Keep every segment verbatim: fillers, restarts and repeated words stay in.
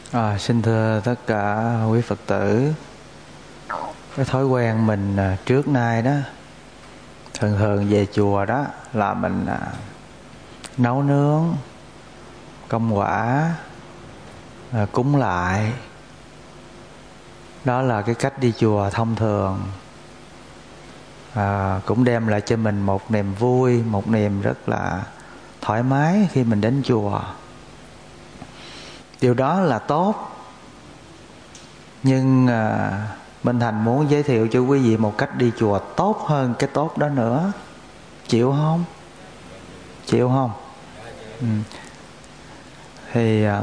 À, xin thưa tất cả quý Phật tử, cái thói quen mình trước nay đó, thường thường về chùa đó là mình à, nấu nướng, công quả, à, cúng lại. Đó là cái cách đi chùa thông thường, à, cũng đem lại cho mình một niềm vui, một niềm rất là thoải mái khi mình đến chùa. Điều đó là tốt. Nhưng à, Minh Thành muốn giới thiệu cho quý vị một cách đi chùa tốt hơn cái tốt đó nữa. Chịu không? Chịu không? Ừ. Thì um,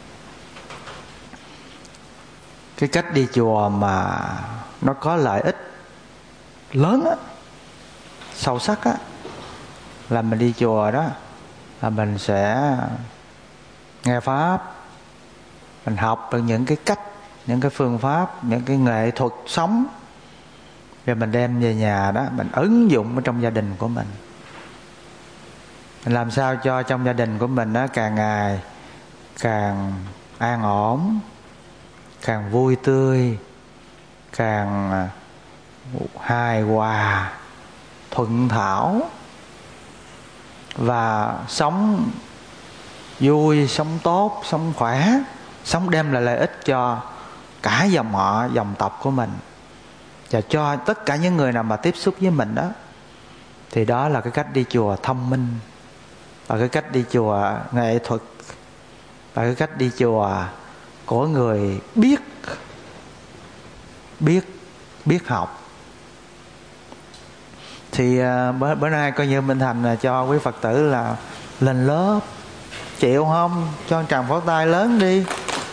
cái cách đi chùa mà nó có lợi ích lớn á, sâu sắc á, là mình đi chùa đó là mình sẽ nghe pháp, mình học được những cái cách, những cái phương pháp, những cái nghệ thuật sống, rồi mình đem về nhà đó, mình ứng dụng ở trong gia đình của mình. Mình làm sao cho trong gia đình của mình đó càng ngày càng an ổn, càng vui tươi, càng hài hòa, thuận thảo, và sống vui, sống tốt, sống khỏe, sống đem lại lợi ích cho cả dòng họ, dòng tộc của mình, và cho tất cả những người nào mà tiếp xúc với mình đó. Thì đó là cái cách đi chùa thông minh, và cái cách đi chùa nghệ thuật, và cái cách đi chùa của người biết biết biết học. Thì uh, bữa, bữa nay coi như Minh Thành là cho quý Phật tử là lên lớp. Chịu không? Cho tràng pháo tay lớn đi.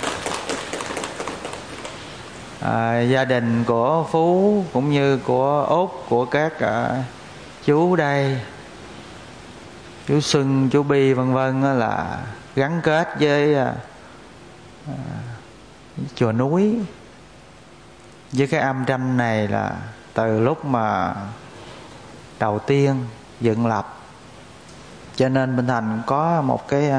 À, gia đình của Phú cũng như của Út, của các uh, chú đây, chú Xuân, chú Bi vân vân, là gắn kết với uh, uh, chùa núi. Với cái âm tranh này là từ lúc mà đầu tiên dựng lập, cho nên Minh Thành có một cái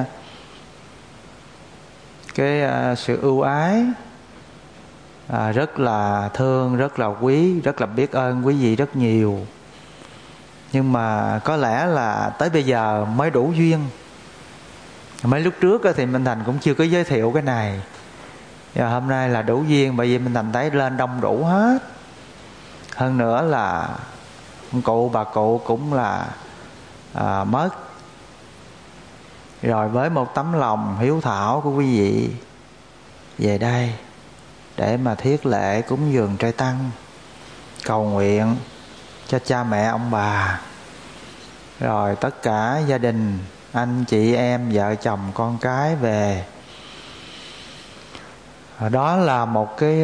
cái sự ưu ái, à, rất là thương, rất là quý, rất là biết ơn quý vị rất nhiều. Nhưng mà có lẽ là tới bây giờ mới đủ duyên. Mấy lúc trước thì Minh Thành cũng chưa có giới thiệu cái này, và hôm nay là đủ duyên, bởi vì Minh Thành thấy lên đông đủ hết. Hơn nữa là ông cụ bà cụ cũng là à, mất. Rồi với một tấm lòng hiếu thảo của quý vị về đây để mà thiết lễ cúng dường trai tăng, cầu nguyện cho cha mẹ ông bà, rồi tất cả gia đình, anh chị em, vợ chồng, con cái về. Đó là một cái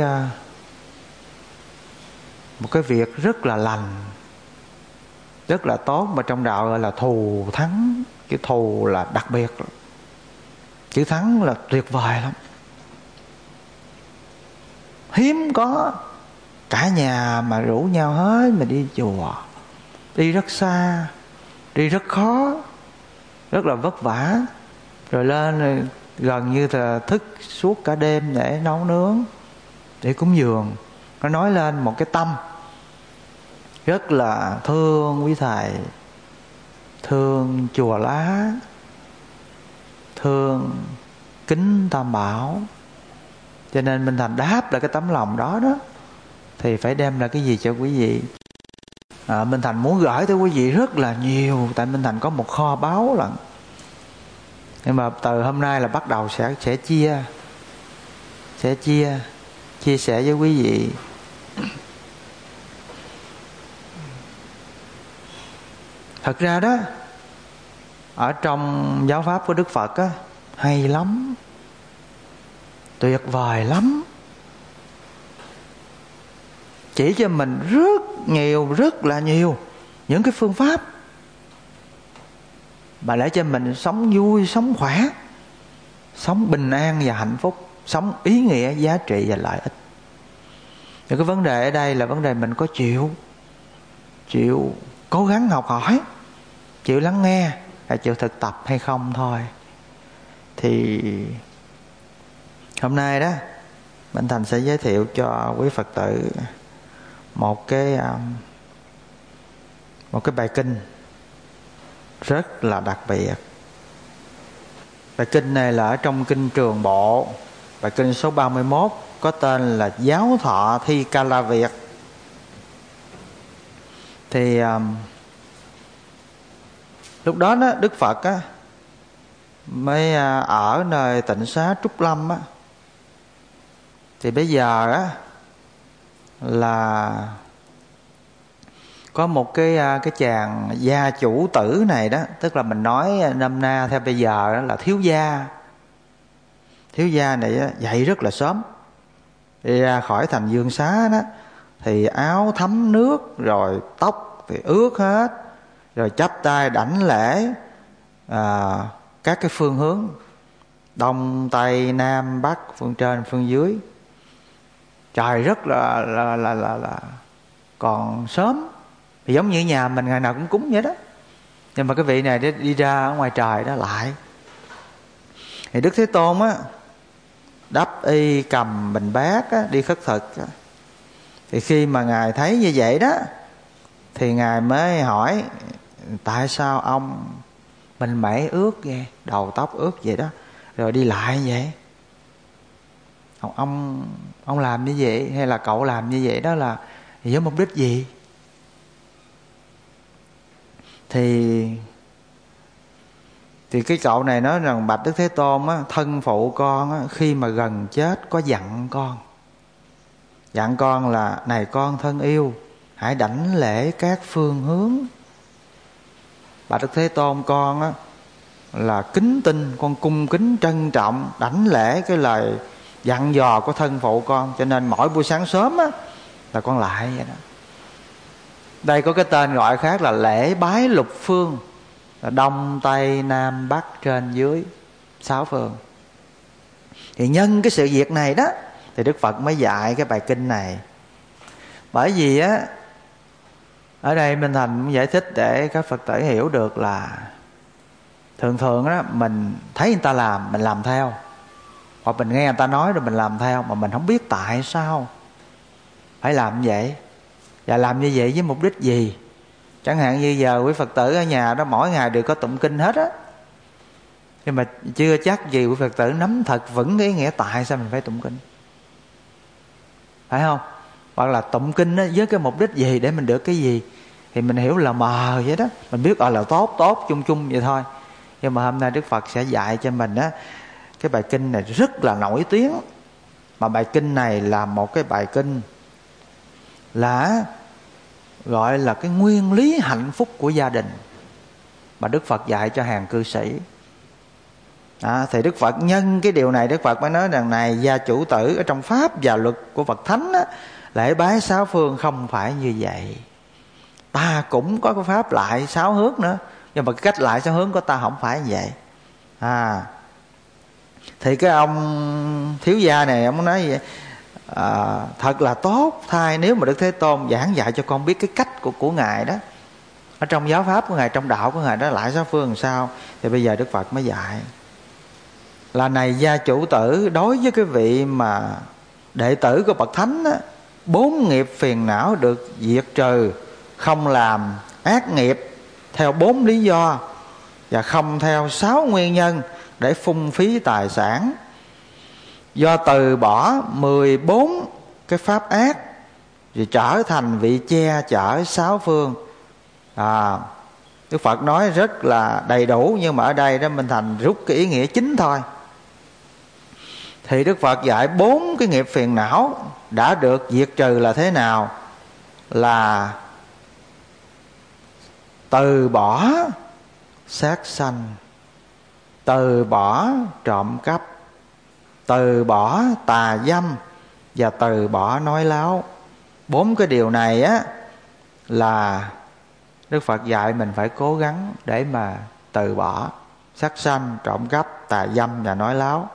một cái việc rất là lành, rất là tốt, mà trong đạo gọi là thù thắng. Chữ thù là đặc biệt, chữ thắng là tuyệt vời lắm. Hiếm có cả nhà mà rủ nhau hết mà đi chùa. Đi rất xa, đi rất khó, rất là vất vả, rồi lên rồi gần như là thức suốt cả đêm để nấu nướng, để cúng dường. Nó nói lên một cái tâm rất là thương quý thầy, thương chùa lá, thương kính Tam Bảo. Cho nên Minh Thành đáp lại cái tấm lòng đó đó, thì phải đem lại cái gì cho quý vị? à, Minh Thành muốn gửi tới quý vị rất là nhiều, tại Minh Thành có một kho báu lận. Nhưng mà từ hôm nay là bắt đầu sẽ sẽ chia sẽ chia chia sẻ với quý vị. Thật ra đó, ở trong giáo pháp của Đức Phật á, hay lắm, tuyệt vời lắm, chỉ cho mình rất nhiều, rất là nhiều những cái phương pháp mà để cho mình sống vui, sống khỏe, sống bình an và hạnh phúc, sống ý nghĩa, giá trị và lợi ích. Những cái vấn đề ở đây là vấn đề mình có chịu chịu cố gắng học hỏi, chịu lắng nghe, hay chịu thực tập hay không thôi. Thì Hôm nay đó Minh Thành sẽ giới thiệu cho quý Phật tử một cái một cái bài kinh rất là đặc biệt. Bài kinh này là ở trong kinh Trường Bộ, bài kinh số ba mươi mốt, có tên là Giáo Thọ Thi Ca La Việt. Thì um, lúc đó, đó Đức Phật á, mới ở nơi tịnh xá Trúc Lâm á. Thì bây giờ á, là có một cái cái chàng gia chủ tử này đó, tức là mình nói nôm na theo bây giờ đó là thiếu gia. Thiếu gia này á, dậy rất là sớm, đi ra khỏi thành Dương Xá đó, thì áo thấm nước, rồi tóc thì ướt hết, rồi chắp tay đảnh lễ à, các cái phương hướng đông tây nam bắc, phương trên phương dưới. Trời rất là là là là, là còn sớm, thì giống như nhà mình ngày nào cũng cúng vậy đó. Nhưng mà cái vị này đi ra ở ngoài trời đó lại. Thì Đức Thế Tôn á, đắp y cầm bình bát á, đi khất thực á. Thì khi mà Ngài thấy như vậy đó, thì Ngài mới hỏi: tại sao ông mình mẩy ướt vậy, đầu tóc ướt vậy đó, rồi đi lại vậy? Ông, ông, ông làm như vậy, hay là cậu làm như vậy đó là với mục đích gì? Thì Thì cái cậu này nói rằng: bạch Đức Thế Tôn á, thân phụ con á, khi mà gần chết có dặn con. Dặn con là: này con thân yêu, hãy đảnh lễ các phương hướng. Bạch Đức Thế Tôn, con á, là kính tin, con cung kính trân trọng đảnh lễ cái lời dặn dò của thân phụ con, cho nên mỗi buổi sáng sớm á, là con lại vậy đó. Đây có cái tên gọi khác là lễ bái lục phương, là đông tây nam bắc trên dưới sáu phương. Thì nhân cái sự việc này đó, thì Đức Phật mới dạy cái bài kinh này. Bởi vì á, ở đây Minh Thành cũng giải thích để các Phật tử hiểu được là thường thường đó, mình thấy người ta làm, mình làm theo, hoặc mình nghe người ta nói rồi mình làm theo, mà mình không biết tại sao phải làm như vậy, và làm như vậy với mục đích gì. Chẳng hạn như giờ quý Phật tử ở nhà đó mỗi ngày đều có tụng kinh hết á, nhưng mà chưa chắc gì quý Phật tử nắm thật vững cái ý nghĩa tại sao mình phải tụng kinh, phải không? Hoặc là tụng kinh đó, với cái mục đích gì, để mình được cái gì, thì mình hiểu là mờ vậy đó. Mình biết ở là tốt tốt chung chung vậy thôi. Nhưng mà hôm nay Đức Phật sẽ dạy cho mình á, cái bài kinh này rất là nổi tiếng. Mà bài kinh này là một cái bài kinh là gọi là cái nguyên lý hạnh phúc của gia đình mà Đức Phật dạy cho hàng cư sĩ. À, thì Đức Phật nhân cái điều này, Đức Phật mới nói rằng: này gia chủ tử, ở trong pháp và luật của Phật Thánh á, lễ bái sáu phương không phải như vậy. Ta cũng có cái pháp lại sáu hướng nữa, nhưng mà cái cách lại sáu hướng của ta không phải như vậy. À, thì cái ông thiếu gia này ông nói vậy: à, thật là tốt thay nếu mà Đức Thế Tôn giảng dạy cho con biết cái cách của của Ngài đó, ở trong giáo pháp của Ngài, trong đạo của Ngài đó, lại sáu phương làm sao. Thì bây giờ Đức Phật mới dạy là: này gia chủ tử, đối với cái vị mà đệ tử của Bậc Thánh á, bốn nghiệp phiền não được diệt trừ, không làm ác nghiệp theo bốn lý do, và không theo sáu nguyên nhân để phung phí tài sản, do từ bỏ mười bốn cái pháp ác, thì trở thành vị che chở sáu phương. À, Đức Phật nói rất là đầy đủ, nhưng mà ở đây đó mình thành rút cái ý nghĩa chính thôi. Thì Đức Phật dạy bốn cái nghiệp phiền não đã được diệt trừ là thế nào? Là từ bỏ sát sanh, từ bỏ trộm cắp, từ bỏ tà dâm, và từ bỏ nói láo. Bốn cái điều này á, là Đức Phật dạy mình phải cố gắng để mà từ bỏ: sát sanh, trộm cắp, tà dâm và nói láo.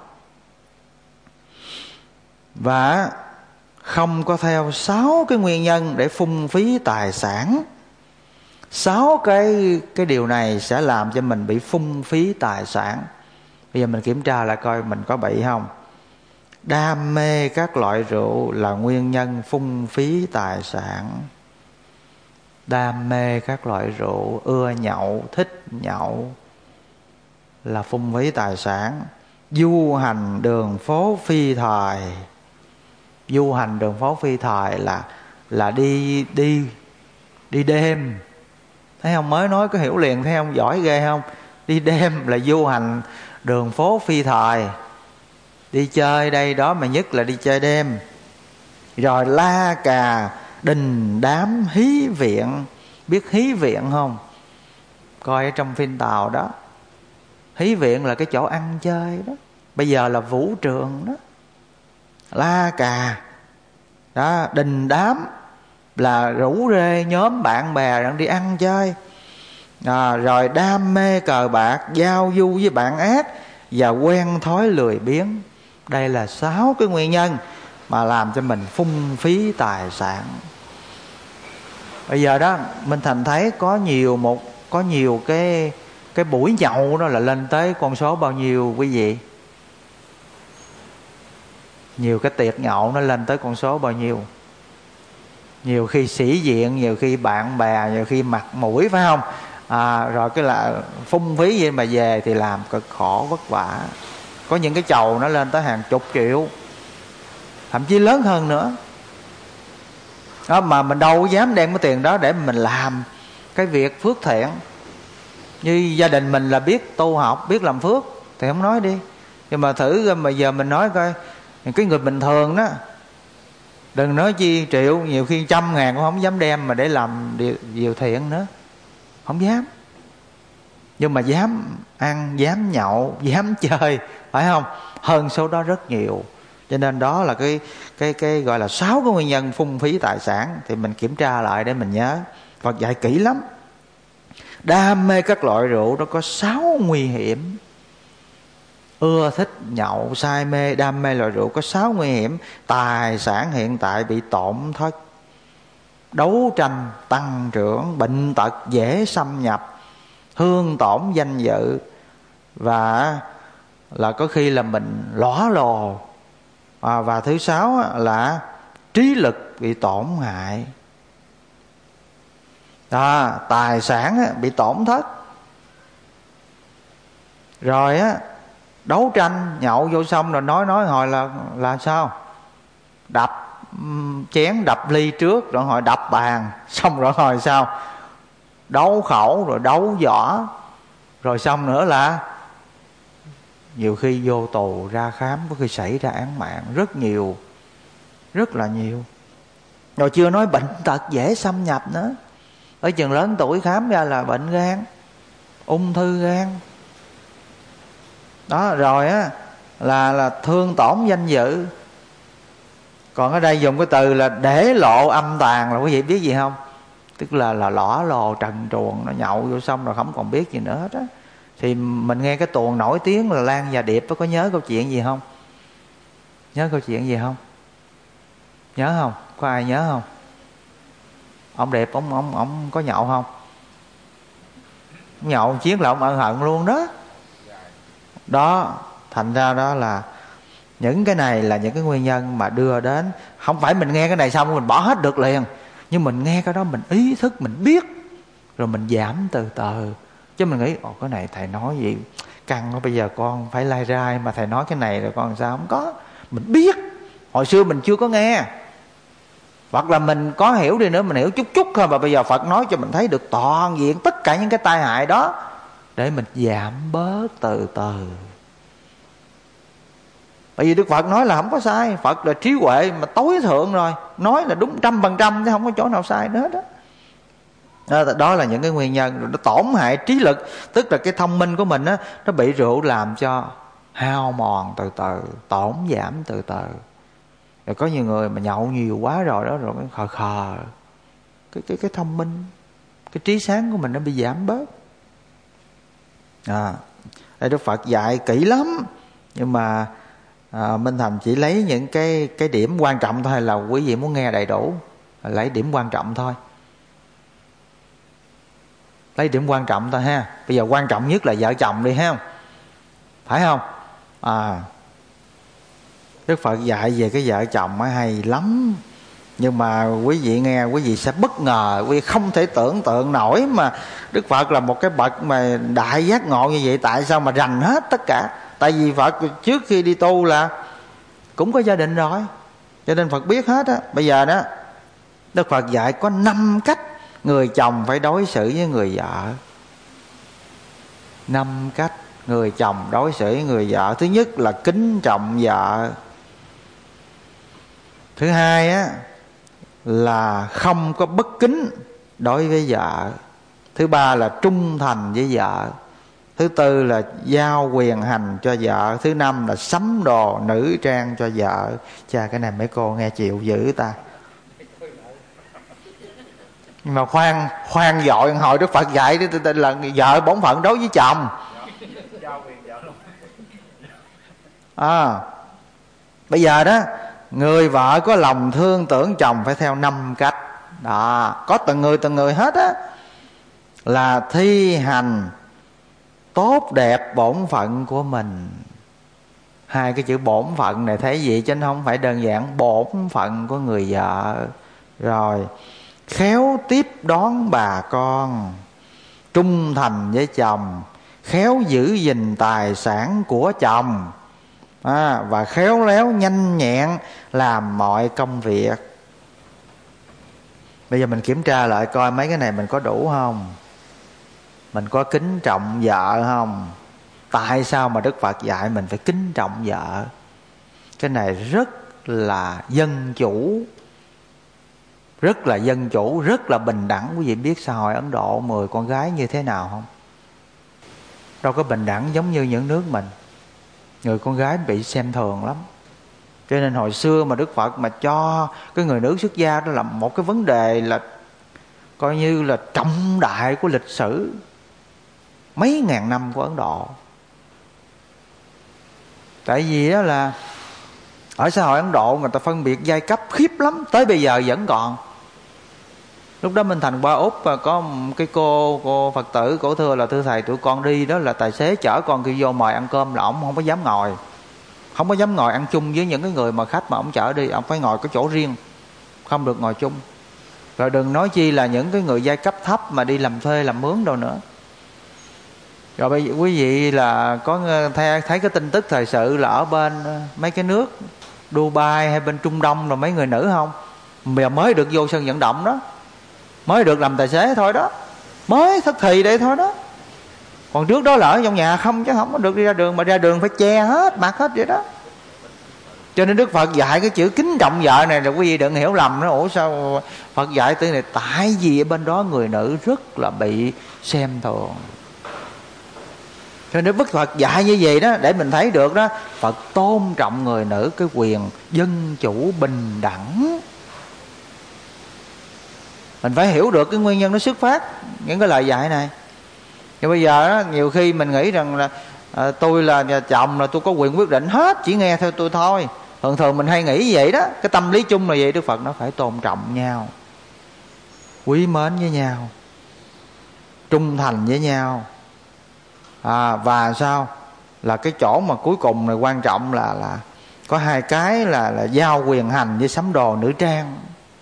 Và không có theo sáu cái nguyên nhân để phung phí tài sản. Sáu cái cái điều này sẽ làm cho mình bị phung phí tài sản. Bây giờ mình kiểm tra lại coi mình có bị không. Đam mê các loại rượu là nguyên nhân phung phí tài sản. Đam mê các loại rượu, ưa nhậu, thích nhậu là phung phí tài sản. Du hành đường phố phi thời. Du hành đường phố phi thời là là đi đi đi đêm. Thấy không? Mới nói có hiểu liền, thấy không? Giỏi ghê không? Đi đêm là du hành đường phố phi thời. Đi chơi đây đó, mà nhất là đi chơi đêm. Rồi la cà đình đám hí viện. Biết hí viện không? Coi ở trong phim Tàu đó. Hí viện là cái chỗ ăn chơi đó. Bây giờ là vũ trường đó. La cà đó, đình đám là rủ rê nhóm bạn bè đang đi ăn chơi. À, rồi đam mê cờ bạc, giao du với bạn ác và quen thói lười biếng. Đây là sáu cái nguyên nhân mà làm cho mình phung phí tài sản. Bây giờ đó Minh Thành thấy có nhiều một có nhiều cái cái buổi nhậu đó là lên tới con số bao nhiêu quý vị? Nhiều cái tiệc nhậu nó lên tới con số bao nhiêu? Nhiều khi sĩ diện, nhiều khi bạn bè, nhiều khi mặt mũi, phải không? À, rồi cái là phung phí vậy mà về thì làm cực khổ vất vả. Có những cái chầu nó lên tới hàng chục triệu, thậm chí lớn hơn nữa đó, mà mình đâu có dám đem cái tiền đó để mình làm cái việc phước thiện. Như gia đình mình là biết tu học, biết làm phước thì không nói đi. Nhưng mà thử mà giờ mình nói coi, cái người bình thường đó, đừng nói chi triệu, nhiều khi trăm ngàn cũng không dám đem mà để làm điều, điều thiện nữa. Không dám. Nhưng mà dám ăn, dám nhậu, dám chơi, phải không? Hơn số đó rất nhiều. Cho nên đó là cái cái cái gọi là sáu cái nguyên nhân phung phí tài sản. Thì mình kiểm tra lại để mình nhớ. Phật dạy kỹ lắm. Đam mê các loại rượu nó có sáu nguy hiểm. Ưa thích nhậu, say mê, đam mê loại rượu có sáu nguy hiểm. Tài sản hiện tại bị tổn thất, đấu tranh tăng trưởng, bệnh tật dễ xâm nhập, thương tổn danh dự, và là có khi là mình lõa lồ. À, và thứ sáu là trí lực bị tổn hại. À, tài sản bị tổn thất. Rồi á, đấu tranh nhậu vô xong rồi nói nói hồi là là sao? Đập chén, đập ly trước, rồi hồi đập bàn, xong rồi hồi sao? Đấu khẩu, rồi đấu võ, rồi xong nữa là nhiều khi vô tù ra khám, có khi xảy ra án mạng, rất nhiều, rất là nhiều. Rồi chưa nói bệnh tật dễ xâm nhập nữa. Ở chừng lớn tuổi khám ra là bệnh gan, ung thư gan. Đó, rồi á là là thương tổn danh dự. Còn ở đây dùng cái từ là để lộ âm tàn là quý vị biết gì không? Tức là là lõa lồ trần truồng, nó nhậu vô xong rồi không còn biết gì nữa đó. Thì mình nghe cái tuồng nổi tiếng là Lan và Điệp, có nhớ câu chuyện gì không? Nhớ câu chuyện gì không? Nhớ không? Có ai nhớ không? Ông Điệp ông ông ông có nhậu không? Nhậu chiến là ông ân hận luôn đó. Đó, thành ra đó là những cái này là những cái nguyên nhân mà đưa đến. Không phải mình nghe cái này xong mình bỏ hết được liền, nhưng mình nghe cái đó mình ý thức, mình biết, rồi mình giảm từ từ. Chứ mình nghĩ ồ cái này thầy nói gì căng quá, bây giờ con phải lai rai mà thầy nói cái này rồi con sao? Không có. Mình biết, hồi xưa mình chưa có nghe, hoặc là mình có hiểu đi nữa, mình hiểu chút chút thôi, mà bây giờ Phật nói cho mình thấy được toàn diện tất cả những cái tai hại đó, để mình giảm bớt từ từ. Bởi vì Đức Phật nói là không có sai. Phật là trí huệ mà tối thượng rồi, nói là đúng trăm phần trăm chứ không có chỗ nào sai nữa đó. Đó, đó là những cái nguyên nhân rồi nó tổn hại trí lực. Tức là cái thông minh của mình á, nó bị rượu làm cho hao mòn từ từ, tổn giảm từ từ. Rồi có nhiều người mà nhậu nhiều quá rồi đó, rồi khờ khờ, cái, cái, cái thông minh, cái trí sáng của mình nó bị giảm bớt. À, đây Đức Phật dạy kỹ lắm. Nhưng mà à, Minh Thành chỉ lấy những cái, cái điểm quan trọng thôi. Hay là quý vị muốn nghe đầy đủ, lấy điểm quan trọng thôi. Lấy điểm quan trọng thôi ha. Bây giờ quan trọng nhất là vợ chồng đi ha, phải không? À, Đức Phật dạy về cái vợ chồng mới hay lắm. Nhưng mà quý vị nghe, quý vị sẽ bất ngờ, quý vị không thể tưởng tượng nổi mà Đức Phật là một cái bậc mà đại giác ngộ như vậy, tại sao mà rành hết tất cả? Tại vì Phật trước khi đi tu là cũng có gia đình rồi, cho nên Phật biết hết á. Bây giờ đó Đức Phật dạy có năm cách người chồng phải đối xử với người vợ. Năm cách người chồng đối xử với người vợ. Thứ nhất là kính trọng vợ. Thứ hai á là không có bất kính đối với vợ. Thứ ba là trung thành với vợ. Thứ tư là giao quyền hành cho vợ. Thứ năm là sắm đồ nữ trang cho vợ. Chà, cái này mấy cô nghe chịu dữ ta. Nhưng mà khoan khoan dội hồi Đức Phật dạy là vợ bổn phận đối với chồng. À, bây giờ đó người vợ có lòng thương tưởng chồng phải theo năm cách. Đó, có từng người từng người hết á. Là thi hành tốt đẹp bổn phận của mình. Hai cái chữ bổn phận này thấy gì chứ không phải đơn giản bổn phận của người vợ. Rồi khéo tiếp đón bà con, trung thành với chồng, khéo giữ gìn tài sản của chồng, à, và khéo léo nhanh nhẹn làm mọi công việc. Bây giờ mình kiểm tra lại coi mấy cái này mình có đủ không? Mình có kính trọng vợ không? Tại sao mà Đức Phật dạy mình phải kính trọng vợ? Cái này rất là dân chủ, rất là dân chủ, rất là bình đẳng. Quý vị biết xã hội Ấn Độ mười con gái như thế nào không? Đâu có bình đẳng giống như những nước mình. Người con gái bị xem thường lắm. Cho nên hồi xưa mà Đức Phật mà cho cái người nữ xuất gia đó là một cái vấn đề là coi như là trọng đại của lịch sử mấy ngàn năm của Ấn Độ. Tại vì đó là ở xã hội Ấn Độ người ta phân biệt giai cấp khiếp lắm, tới bây giờ vẫn còn. Lúc đó Minh Thành qua Úc và có một cái cô cô Phật tử cổ thưa là thưa thầy, tụi con đi đó là tài xế chở con kêu vô mời ăn cơm là ổng không có dám ngồi, không có dám ngồi ăn chung với những cái người mà khách mà ổng chở đi, ổng phải ngồi cái chỗ riêng, không được ngồi chung. Rồi đừng nói chi là những cái người giai cấp thấp mà đi làm thuê làm mướn đâu nữa. Rồi bây giờ quý vị là có thấy, thấy cái tin tức thời sự là ở bên mấy cái nước Dubai hay bên Trung Đông là mấy người nữ không? Bây giờ mới được vô sân vận động đó, mới được làm tài xế thôi đó, mới thất thì đây thôi đó. Còn trước đó là ở trong nhà không, chứ không có được đi ra đường, mà ra đường phải che hết mặt hết vậy đó. Cho nên Đức Phật dạy cái chữ kính trọng vợ này là quý vị đừng hiểu lầm nó. Ủa sao Phật dạy từ này? Tại vì ở bên đó người nữ rất là bị xem thường. Cho nên Đức Phật dạy như vậy đó, để mình thấy được đó, Phật tôn trọng người nữ, cái quyền dân chủ bình đẳng. Mình phải hiểu được cái nguyên nhân nó xuất phát những cái lời dạy này. Nhưng bây giờ đó, nhiều khi mình nghĩ rằng là à, tôi là nhà chồng là tôi có quyền quyết định hết, chỉ nghe theo tôi thôi. Thường thường mình hay nghĩ vậy đó. Cái tâm lý chung là vậy. Đức Phật nó phải tôn trọng nhau, quý mến với nhau, trung thành với nhau, à, và sao là cái chỗ mà cuối cùng này quan trọng là là có hai cái là là giao quyền hành với sắm đồ nữ trang.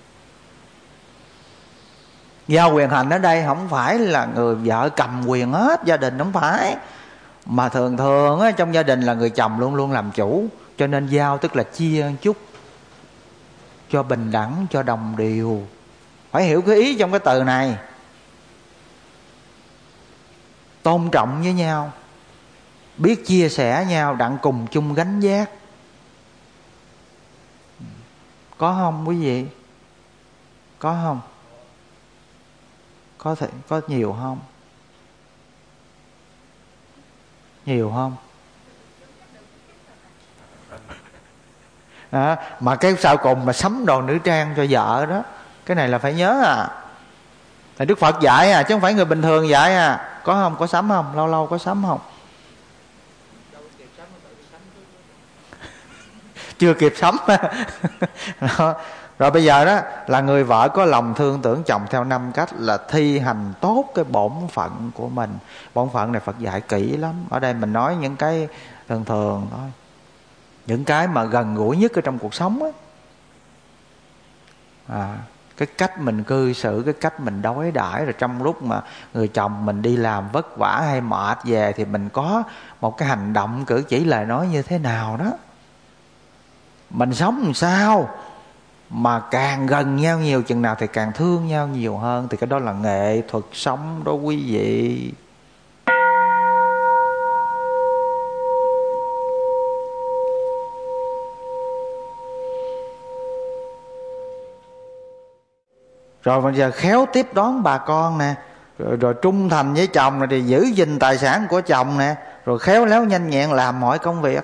Giao quyền hành ở đây không phải là người vợ cầm quyền hết gia đình, không phải, mà thường thường á, trong gia đình là người chồng luôn luôn làm chủ. Cho nên giao tức là chia một chút cho bình đẳng, cho đồng đều. Phải hiểu cái ý trong cái từ này. Tôn trọng với nhau, biết chia sẻ nhau, đặng cùng chung gánh vác. Có không quý vị? Có không? Có thể có nhiều không? Nhiều không? À, mà cái sau cùng mà sắm đồ nữ trang cho vợ đó, cái này là phải nhớ à. Là Đức Phật dạy à, chứ không phải người bình thường dạy à. Có không? Có sắm không? Lâu lâu có sắm không? Chưa kịp sắm. Rồi bây giờ đó là người vợ có lòng thương tưởng chồng theo năm cách là thi hành tốt cái bổn phận của mình. Bổn phận này Phật dạy kỹ lắm. Ở đây mình nói những cái thường thường thôi. những cái mà gần gũi nhất ở trong cuộc sống á. À, cái cách mình cư xử, cái cách mình đối đãi, rồi trong lúc mà người chồng mình đi làm vất vả hay mệt về thì mình có một cái hành động cử chỉ lời nói như thế nào đó. Mình sống làm sao mà càng gần nhau nhiều chừng nào thì càng thương nhau nhiều hơn. Thì cái đó là nghệ thuật sống đó quý vị. Rồi bây giờ khéo tiếp đón bà con nè, rồi, rồi trung thành với chồng, rồi thì giữ gìn tài sản của chồng nè, rồi khéo léo nhanh nhẹn làm mọi công việc.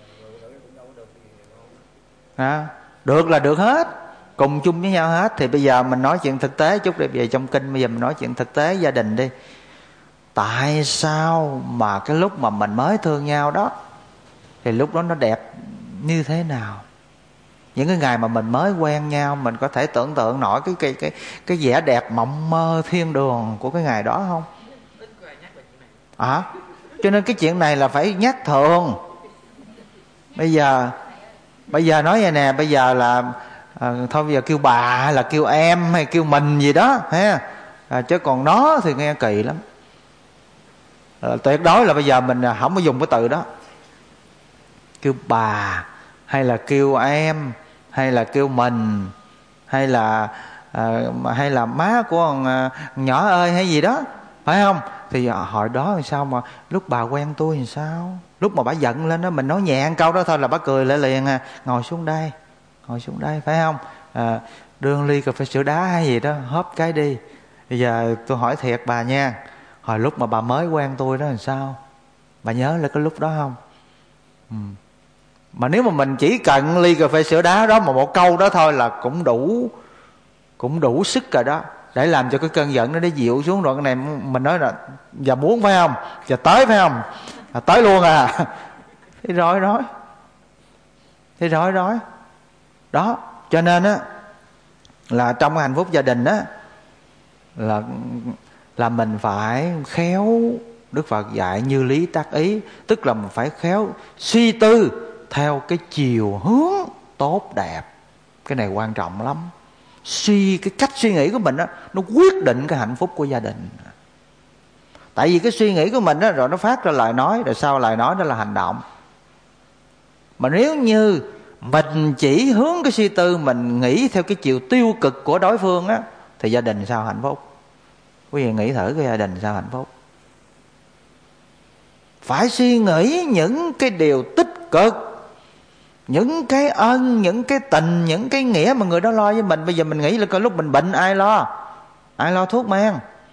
À, được là được hết, cùng chung với nhau hết. Thì bây giờ mình nói chuyện thực tế chút đi. Về trong kinh bây giờ mình nói chuyện thực tế gia đình đi. Tại sao mà cái lúc mà mình mới thương nhau đó thì lúc đó nó đẹp như thế nào? Những cái ngày mà mình mới quen nhau, mình có thể tưởng tượng nổi cái cái cái cái vẻ đẹp mộng mơ thiên đường của cái ngày đó không? À, cho nên cái chuyện này là phải nhắc thường. Bây giờ bây giờ nói vậy nè, bây giờ là à, thôi bây giờ kêu bà hay là kêu em hay kêu mình gì đó ha. À, chứ còn nó thì nghe kỳ lắm. À, tuyệt đối là bây giờ mình không có dùng cái từ đó. Kêu bà hay là kêu em hay là kêu mình hay là à, hay là má của con à, nhỏ ơi hay gì đó, phải không? Thì à, hồi đó làm sao mà lúc bà quen tôi làm sao, lúc mà bà giận lên đó mình nói nhẹ câu đó thôi là bà cười lại liền à, ngồi xuống đây, ngồi xuống đây, phải không? À, đưa ly cà phê sữa đá hay gì đó, hớp cái đi. Bây giờ tôi hỏi thiệt bà nha, hồi lúc mà bà mới quen tôi đó làm sao, bà nhớ là cái lúc đó không? Ừ. Mà nếu mà mình chỉ cần ly cà phê sữa đá đó mà một câu đó thôi là cũng đủ, cũng đủ sức rồi đó, để làm cho cái cơn giận nó để dịu xuống. Rồi cái này mình nói là giờ muốn phải không, giờ tới phải không, à, tới luôn à. Thế rồi rồi thế rồi rồi đó. Cho nên á là trong cái hạnh phúc gia đình á là là mình phải khéo, Đức Phật dạy như lý tác ý, tức là mình phải khéo suy tư theo cái chiều hướng tốt đẹp. Cái này quan trọng lắm. Suy cái cách suy nghĩ của mình đó, nó quyết định cái hạnh phúc của gia đình. Tại vì cái suy nghĩ của mình đó, rồi nó phát ra lời nói, rồi sau lời nói đó là hành động. Mà nếu như mình chỉ hướng cái suy tư, mình nghĩ theo cái chiều tiêu cực của đối phương á, thì gia đình sao hạnh phúc? Quý vị nghĩ thử cái gia đình sao hạnh phúc? Phải suy nghĩ những cái điều tích cực, những cái ân, những cái tình, những cái nghĩa mà người đó lo với mình. Bây giờ mình nghĩ là coi lúc mình bệnh ai lo? Ai lo thuốc men?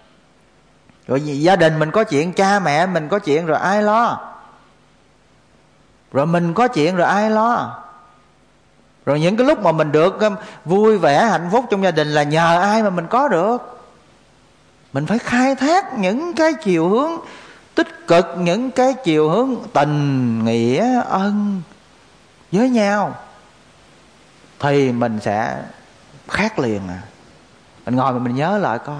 Rồi gia đình mình có chuyện, cha mẹ mình có chuyện rồi ai lo? Rồi mình có chuyện rồi ai lo? Rồi những cái lúc mà mình được vui vẻ hạnh phúc trong gia đình là nhờ ai mà mình có được? Mình phải khai thác những cái chiều hướng tích cực, những cái chiều hướng tình, nghĩa, ân với nhau, thì mình sẽ khác liền à. Mình ngồi mà mình nhớ lại coi,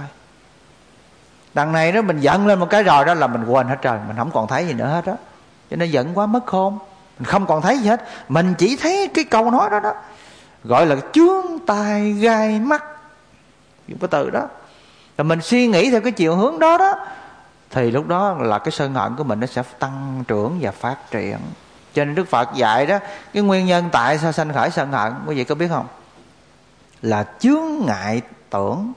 đằng này đó mình giận lên một cái rồi đó là mình quên hết trơn, mình không còn thấy gì nữa hết đó. Cho nên giận quá mất khôn, mình không còn thấy gì hết, mình chỉ thấy cái câu nói đó đó, gọi là chướng tai gai mắt, dùng cái từ đó. Rồi mình suy nghĩ theo cái chiều hướng đó đó, thì lúc đó là cái sân hận của mình nó sẽ tăng trưởng và phát triển. Cho nên Đức Phật dạy đó, cái nguyên nhân tại sao sanh khởi sân hận, quý vị có biết không? Là chướng ngại tưởng.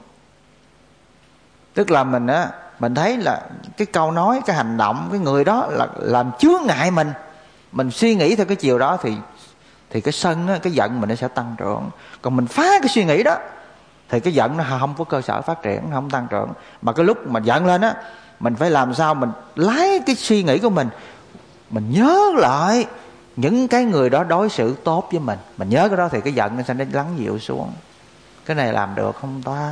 Tức là mình á, mình thấy là cái câu nói, cái hành động, cái người đó là làm chướng ngại mình. Mình suy nghĩ theo cái chiều đó thì thì cái sân á, cái giận mình nó sẽ tăng trưởng. Còn mình phá cái suy nghĩ đó thì cái giận nó không có cơ sở phát triển, nó không tăng trưởng. Mà cái lúc mà giận lên á, mình phải làm sao mình lái cái suy nghĩ của mình, mình nhớ lại những cái người đó đối xử tốt với mình, mình nhớ cái đó thì cái giận nó sẽ lắng dịu xuống. Cái này làm được không ta?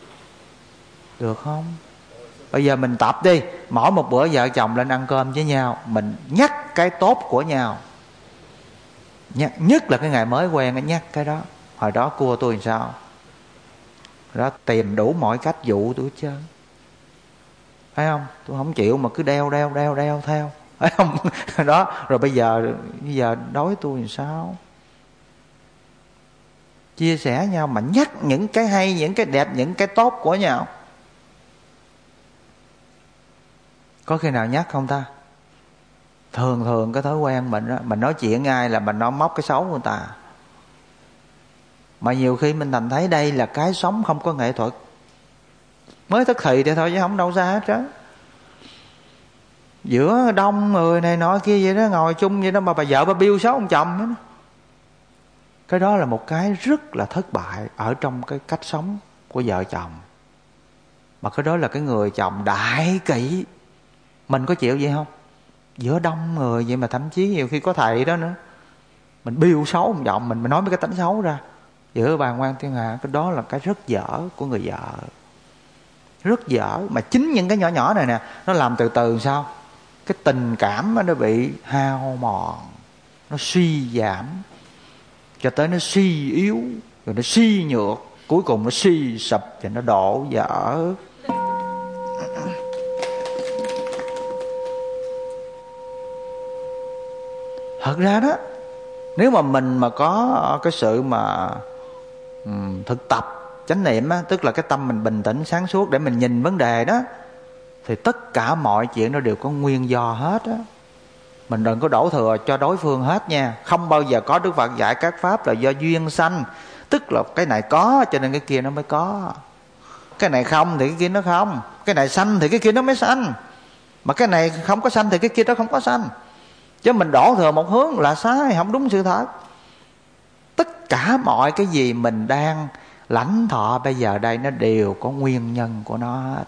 Được không? Bây giờ mình tập đi, mỗi một bữa vợ chồng lên ăn cơm với nhau, mình nhắc cái tốt của nhau, nhắc, nhất là cái ngày mới quen, nhắc cái đó. Hồi đó cua tôi làm sao? Hồi đó tìm đủ mọi cách dụ tôi hết trơn, phải không? Tôi không chịu mà cứ đeo đeo đeo đeo theo, phải không? Đó, rồi bây giờ bây giờ đối tôi làm sao? Chia sẻ nhau mà nhắc những cái hay, những cái đẹp, những cái tốt của nhau. Có khi nào nhắc không ta? Thường thường cái thói quen mình đó, mình nói chuyện ai là mình nói móc cái xấu của người ta. Mà nhiều khi mình thành thấy đây là cái sống không có nghệ thuật, mới thức thì thì thôi chứ không đâu ra hết á. Giữa đông người này nọ kia vậy đó, ngồi chung vậy đó mà bà vợ bà biêu xấu ông chồng đó. Cái đó là một cái rất là thất bại ở trong cái cách sống của vợ chồng. Mà cái đó là cái người chồng đại kỷ. Mình có chịu vậy không? Giữa đông người vậy mà thậm chí nhiều khi có thầy đó nữa, mình biêu xấu ông chồng mình, mình nói mấy cái tánh xấu ra giữa bàn quan thiên hạ. Cái đó là cái rất dở của người vợ, rất dở. Mà chính những cái nhỏ nhỏ này nè, nó làm từ từ sao cái tình cảm nó bị hao mòn, nó suy giảm, cho tới nó suy yếu, rồi nó suy nhược, cuối cùng nó suy sụp và nó đổ vỡ. Thật ra đó, nếu mà mình mà có cái sự mà um, thực tập chánh niệm á, tức là cái tâm mình bình tĩnh sáng suốt để mình nhìn vấn đề đó, thì tất cả mọi chuyện nó đều có nguyên do hết á. Mình đừng có đổ thừa cho đối phương hết nha. Không bao giờ có. Đức Phật dạy các pháp là do duyên sanh, tức là cái này có cho nên cái kia nó mới có, cái này không thì cái kia nó không, cái này sanh thì cái kia nó mới sanh, mà cái này không có sanh thì cái kia nó không có sanh. Chứ mình đổ thừa một hướng là sai, không đúng sự thật. Tất cả mọi cái gì mình đang lãnh thọ bây giờ đây nó đều có nguyên nhân của nó hết.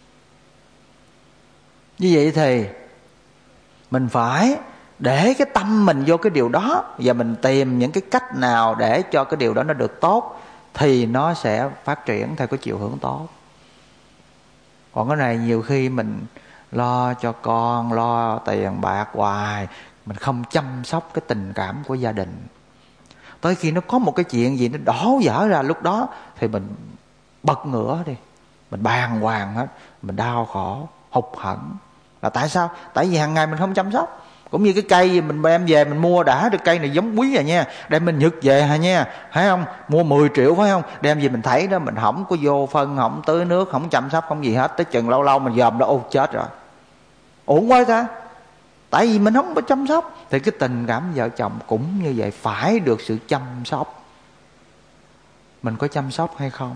Như vậy thì mình phải để cái tâm mình vô cái điều đó, và mình tìm những cái cách nào để cho cái điều đó nó được tốt, thì nó sẽ phát triển theo cái chiều hướng tốt. Còn cái này nhiều khi mình lo cho con, lo tiền bạc hoài, mình không chăm sóc cái tình cảm của gia đình. Tới khi nó có một cái chuyện gì nó đổ vỡ ra, lúc đó thì mình bật ngửa đi, mình bàng hoàng hết, mình đau khổ, hụt hẫng. Là tại sao? Tại vì hàng ngày mình không chăm sóc. Cũng như cái cây gì mình đem về, mình mua đã được cây này giống quý rồi nha, đem mình nhựt về hả nha, thấy không? Mua mười triệu phải không? Đem về mình thấy đó, mình không có vô phân, không tưới nước, không chăm sóc, không gì hết. Tới chừng lâu lâu mình dòm đó, ô chết rồi, uổng quá ta. Tại vì mình không có chăm sóc. Thì cái tình cảm vợ chồng cũng như vậy, phải được sự chăm sóc. Mình có chăm sóc hay không?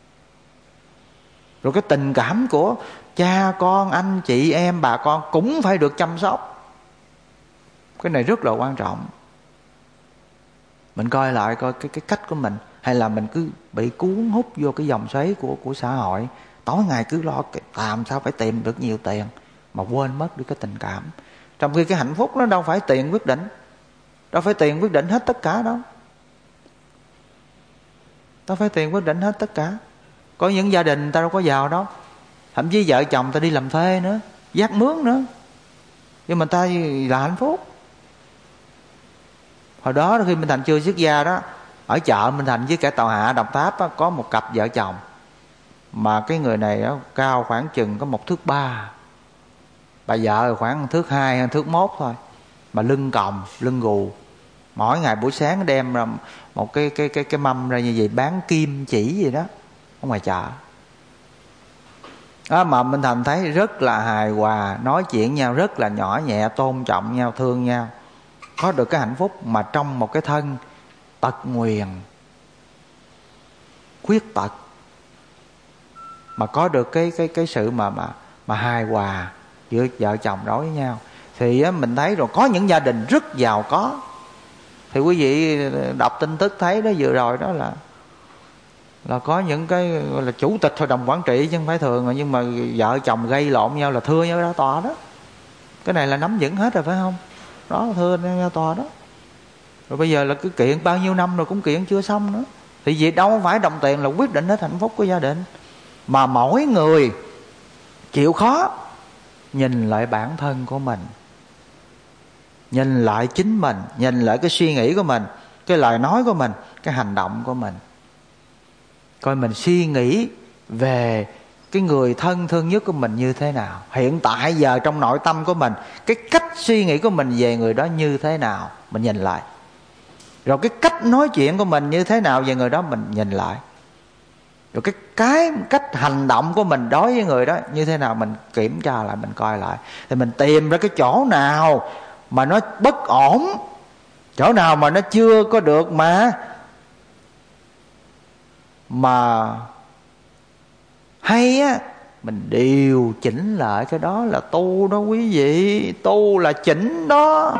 Rồi cái tình cảm của cha con, anh chị em, bà con cũng phải được chăm sóc. Cái này rất là quan trọng. Mình coi lại coi cái, cái cách của mình, hay là mình cứ bị cuốn hút vô cái dòng xoáy của, của xã hội. Tối ngày cứ lo làm sao phải tìm được nhiều tiền, mà quên mất đi cái tình cảm. Trong khi cái hạnh phúc nó đâu phải tiền quyết định, đâu phải tiền quyết định hết tất cả đâu. Đâu phải tiền quyết định hết tất cả. Có những gia đình ta đâu có giàu đâu, thậm chí vợ chồng ta đi làm thuê nữa, vác mướn nữa, nhưng mà ta là hạnh phúc. Hồi đó khi Minh Thành chưa xuất gia đó, ở chợ Minh Thành với cả Tàu Hạ Đồng Tháp á, có một cặp vợ chồng, mà cái người này á, cao khoảng chừng có một thước ba, bà vợ khoảng thước hai hay thước mốt thôi, mà lưng còng lưng gù. Mỗi ngày buổi sáng đem ra một cái cái cái cái mâm ra như vậy, bán kim chỉ gì đó ở ngoài chợ. Đó, mà Minh Thành thấy rất là hài hòa, nói chuyện nhau rất là nhỏ nhẹ, tôn trọng nhau, thương nhau, có được cái hạnh phúc mà trong một cái thân tật nguyền, khuyết tật, mà có được cái cái cái sự mà mà mà hài hòa giữa vợ chồng đối với nhau. Thì á, mình thấy rồi, có những gia đình rất giàu có. Thì quý vị đọc tin tức thấy đó, vừa rồi đó là là có những cái gọi là chủ tịch hội đồng quản trị chứ không phải thường, nhưng mà vợ chồng gây lộn nhau là thưa nhau ra tòa đó. Cái này là nắm vững hết rồi phải không? Đó, thưa nhau ra tòa đó. Rồi bây giờ là cứ kiện bao nhiêu năm rồi cũng kiện chưa xong nữa. Thì vì đâu phải đồng tiền là quyết định hết hạnh phúc của gia đình, mà mỗi người chịu khó nhìn lại bản thân của mình, nhìn lại chính mình, nhìn lại cái suy nghĩ của mình, cái lời nói của mình, cái hành động của mình. Coi mình suy nghĩ về cái người thân thương nhất của mình như thế nào. Hiện tại giờ trong nội tâm của mình, cái cách suy nghĩ của mình về người đó như thế nào, mình nhìn lại. Rồi cái cách nói chuyện của mình như thế nào về người đó, mình nhìn lại. Rồi cái cái cách hành động của mình đối với người đó như thế nào, mình kiểm tra lại, mình coi lại. Thì mình tìm ra cái chỗ nào mà nó bất ổn, chỗ nào mà nó chưa có được mà mà hay á, mình điều chỉnh lại. Cái đó là tu đó quý vị. Tu là chỉnh đó.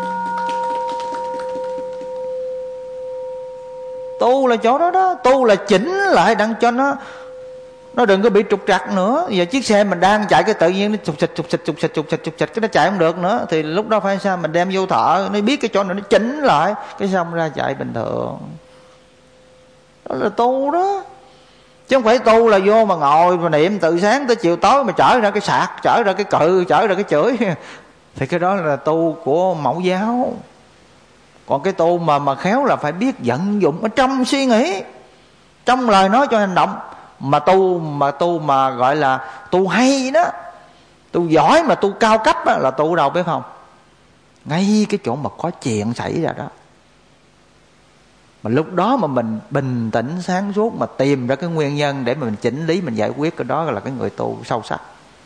Tu là chỗ đó đó. Tu là chỉnh lại đặng cho nó Nó đừng có bị trục trặc nữa. Giờ chiếc xe mình đang chạy, cái tự nhiên nó trục xịt trục xịt trục xịt trục xịt trục xịt cái nó chạy không được nữa. Thì lúc đó phải sao? Mình đem vô thợ, nó biết cái chỗ này nó chỉnh lại, cái xong ra chạy bình thường. Đó là tu đó. Chứ không phải tu là vô mà ngồi mà niệm từ sáng tới chiều tối mà trở ra cái sạc, trở ra cái cự, trở ra cái chửi. Thì cái đó là tu của mẫu giáo. Còn cái tu mà mà khéo là phải biết vận dụng ở trong suy nghĩ, trong lời nói cho hành động. Mà tu mà tu mà gọi là tu hay đó, tu giỏi mà tu cao cấp đó, là tu đâu biết không? Ngay cái chỗ mà có chuyện xảy ra đó. Mà lúc đó mà mình bình tĩnh sáng suốt mà tìm ra cái nguyên nhân để mà mình chỉnh lý, mình giải quyết, cái đó là cái người tu sâu sắc.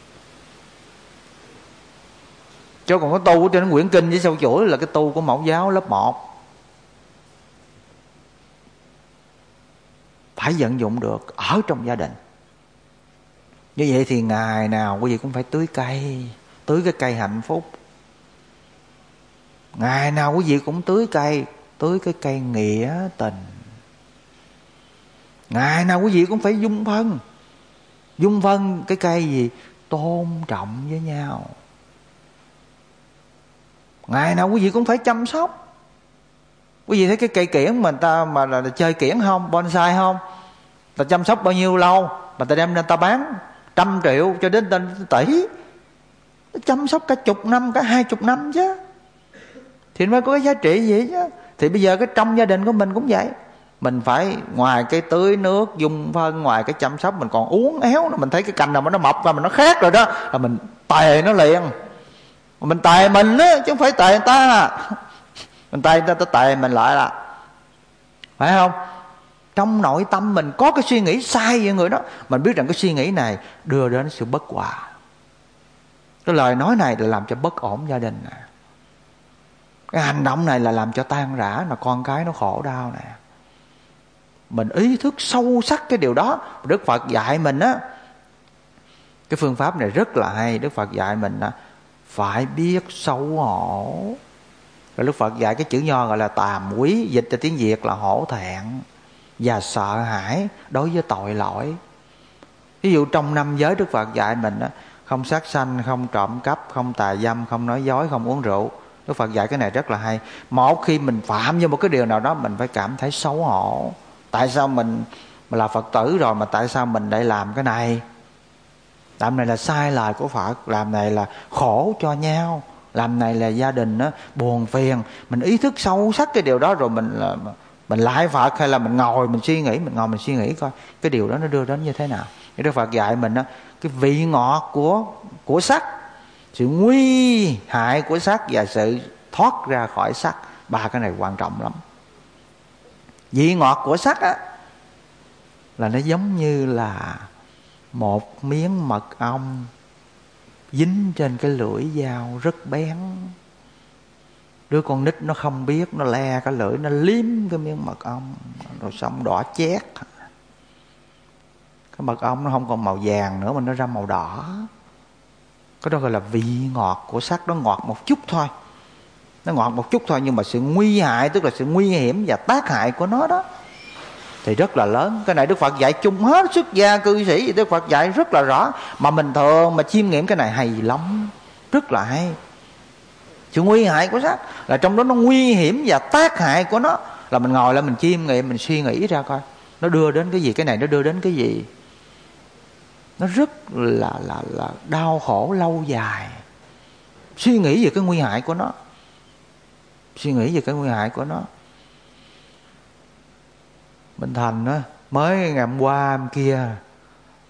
Chứ còn cái tu trên quyển kinh với sâu chuỗi là cái tu của mẫu giáo lớp một. Phải vận dụng được ở trong gia đình. Như vậy thì ngày nào quý vị cũng phải tưới cây, tưới cái cây hạnh phúc. Ngày nào quý vị cũng tưới cây, tưới cái cây nghĩa tình. Ngày nào quý vị cũng phải dung phân. Dung phân cái cây gì? Tôn trọng với nhau. Ngày nào quý vị cũng phải chăm sóc. Quý vị thấy cái cây kiển mà người ta mà là, là chơi kiển không, bonsai không, ta chăm sóc bao nhiêu lâu mà ta đem ra ta bán trăm triệu cho đến tên tỷ, chăm sóc cả chục năm, cả hai chục năm chứ, thì nó mới có cái giá trị vậy chứ. Thì bây giờ cái trong gia đình của mình cũng vậy. Mình phải ngoài cái tưới nước dung phân, ngoài cái chăm sóc, mình còn uốn éo. Mình thấy cái cành nào mà nó mọc và mình nó khác rồi đó là mình tề nó liền. Mình tề mình á, chứ không phải tề người ta. Mình tề người ta, ta tề mình lại là, phải không? Trong nội tâm mình có cái suy nghĩ sai về người đó, mình biết rằng cái suy nghĩ này đưa đến sự bất hòa. Cái lời nói này là làm cho bất ổn gia đình nè. Cái hành động này là làm cho tan rã, là con cái nó khổ đau nè. Mình ý thức sâu sắc cái điều đó. Đức Phật dạy mình á, cái phương pháp này rất là hay. Đức Phật dạy mình á, phải biết xấu hổ. Rồi Đức Phật dạy cái chữ nho gọi là tàm quý, dịch cho tiếng Việt là hổ thẹn và sợ hãi đối với tội lỗi. Ví dụ trong năm giới Đức Phật dạy mình á, không sát sanh, không trộm cắp, không tà dâm, không nói dối, không uống rượu. Đức Phật dạy cái này rất là hay. Một khi mình phạm vô một cái điều nào đó, mình phải cảm thấy xấu hổ. Tại sao mình, mình là Phật tử rồi mà tại sao mình lại làm cái này? Làm này là sai lời của Phật, làm này là khổ cho nhau, làm này là gia đình đó, buồn phiền. Mình ý thức sâu sắc cái điều đó rồi mình là mình lại Phật, hay là mình ngồi mình suy nghĩ, mình ngồi mình suy nghĩ coi cái điều đó nó đưa đến như thế nào. Cái Đức Phật dạy mình đó, cái vị ngọt của của sắc, sự nguy hại của sắc và sự thoát ra khỏi sắc, ba cái này quan trọng lắm. Vị ngọt của sắc á là nó giống như là một miếng mật ong dính trên cái lưỡi dao rất bén. Đứa con nít nó không biết, nó le cái lưỡi, nó liếm cái miếng mật ong, rồi xong đỏ chét. Cái mật ong nó không còn màu vàng nữa mà nó ra màu đỏ. Cái đó gọi là vị ngọt của sắc. Nó ngọt một chút thôi, nó ngọt một chút thôi, nhưng mà sự nguy hại, tức là sự nguy hiểm và tác hại của nó đó thì rất là lớn. Cái này Đức Phật dạy chung hết xuất gia cư sĩ, Đức Phật dạy rất là rõ. Mà mình thường mà chiêm nghiệm cái này hay lắm, rất là hay. Sự nguy hại của sắc là trong đó nó nguy hiểm và tác hại của nó, là mình ngồi lại mình chiêm nghiệm, mình suy nghĩ ra coi nó đưa đến cái gì, cái này nó đưa đến cái gì. Nó rất là là là đau khổ lâu dài. Suy nghĩ về cái nguy hại của nó, suy nghĩ về cái nguy hại của nó. Minh Thành á, mới ngày hôm qua hôm kia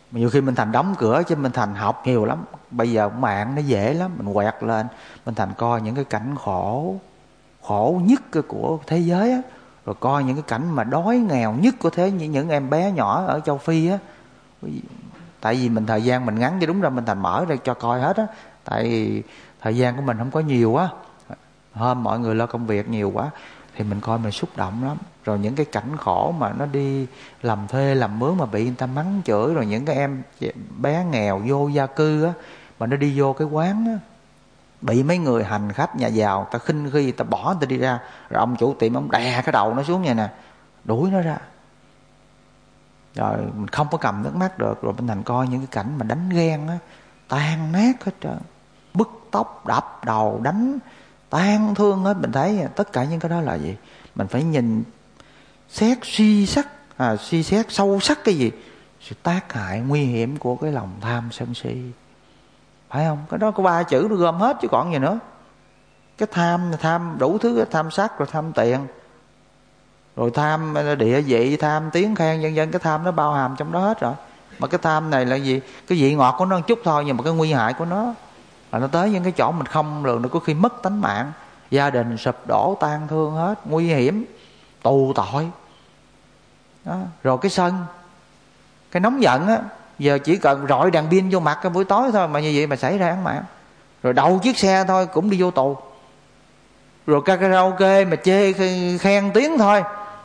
Nhiều khi Minh Thành đóng cửa chứ Minh Thành học nhiều lắm. Bây giờ mạng nó dễ lắm, mình quẹt lên Minh Thành coi những cái cảnh khổ, khổ nhất của thế giới á, rồi coi những cái cảnh mà đói nghèo nhất của thế, như những em bé nhỏ ở châu Phi á. Tại vì mình thời gian mình ngắn, chứ đúng ra Minh Thành mở ra cho coi hết á. Tại vì thời gian của mình không có nhiều á, hôm mọi người lo công việc nhiều quá thì mình coi mình xúc động lắm. Rồi những cái cảnh khổ mà nó đi làm thuê làm mướn mà bị người ta mắng chửi, rồi những cái em bé nghèo vô gia cư á, mà nó đi vô cái quán á, bị mấy người hành khách nhà giàu ta khinh khi, ta bỏ người ta đi ra, rồi ông chủ tiệm ông đè cái đầu nó xuống vậy nè, đuổi nó ra. Rồi mình không có cầm nước mắt được. Rồi Minh Thành coi những cái cảnh mà đánh ghen á, tan nát hết trơn, bứt tóc, đập đầu, đánh tan thương hết. Mình thấy tất cả những cái đó là gì? Mình phải nhìn xét suy sắc à, suy xét sâu sắc cái gì? Sự tác hại nguy hiểm của cái lòng tham sân si, phải không? Cái đó có ba chữ nó gom hết chứ còn gì nữa. Cái tham, tham đủ thứ, tham sắc, rồi tham tiền, rồi tham địa vị, tham tiếng khen, vân vân. Cái tham nó bao hàm trong đó hết rồi. Mà cái tham này là gì? Cái vị ngọt của nó một chút thôi, nhưng mà cái nguy hại của nó là nó tới những cái chỗ mình không lường được, có khi mất tánh mạng, gia đình sụp đổ tan thương hết, nguy hiểm, tù tội đó. Rồi cái sân, cái nóng giận á, giờ chỉ cần rọi đèn pin vô mặt cái buổi tối thôi mà như vậy mà xảy ra án mạng. Rồi đầu chiếc xe thôi cũng đi vô tù. Rồi karaoke mà chê khen tiếng thôi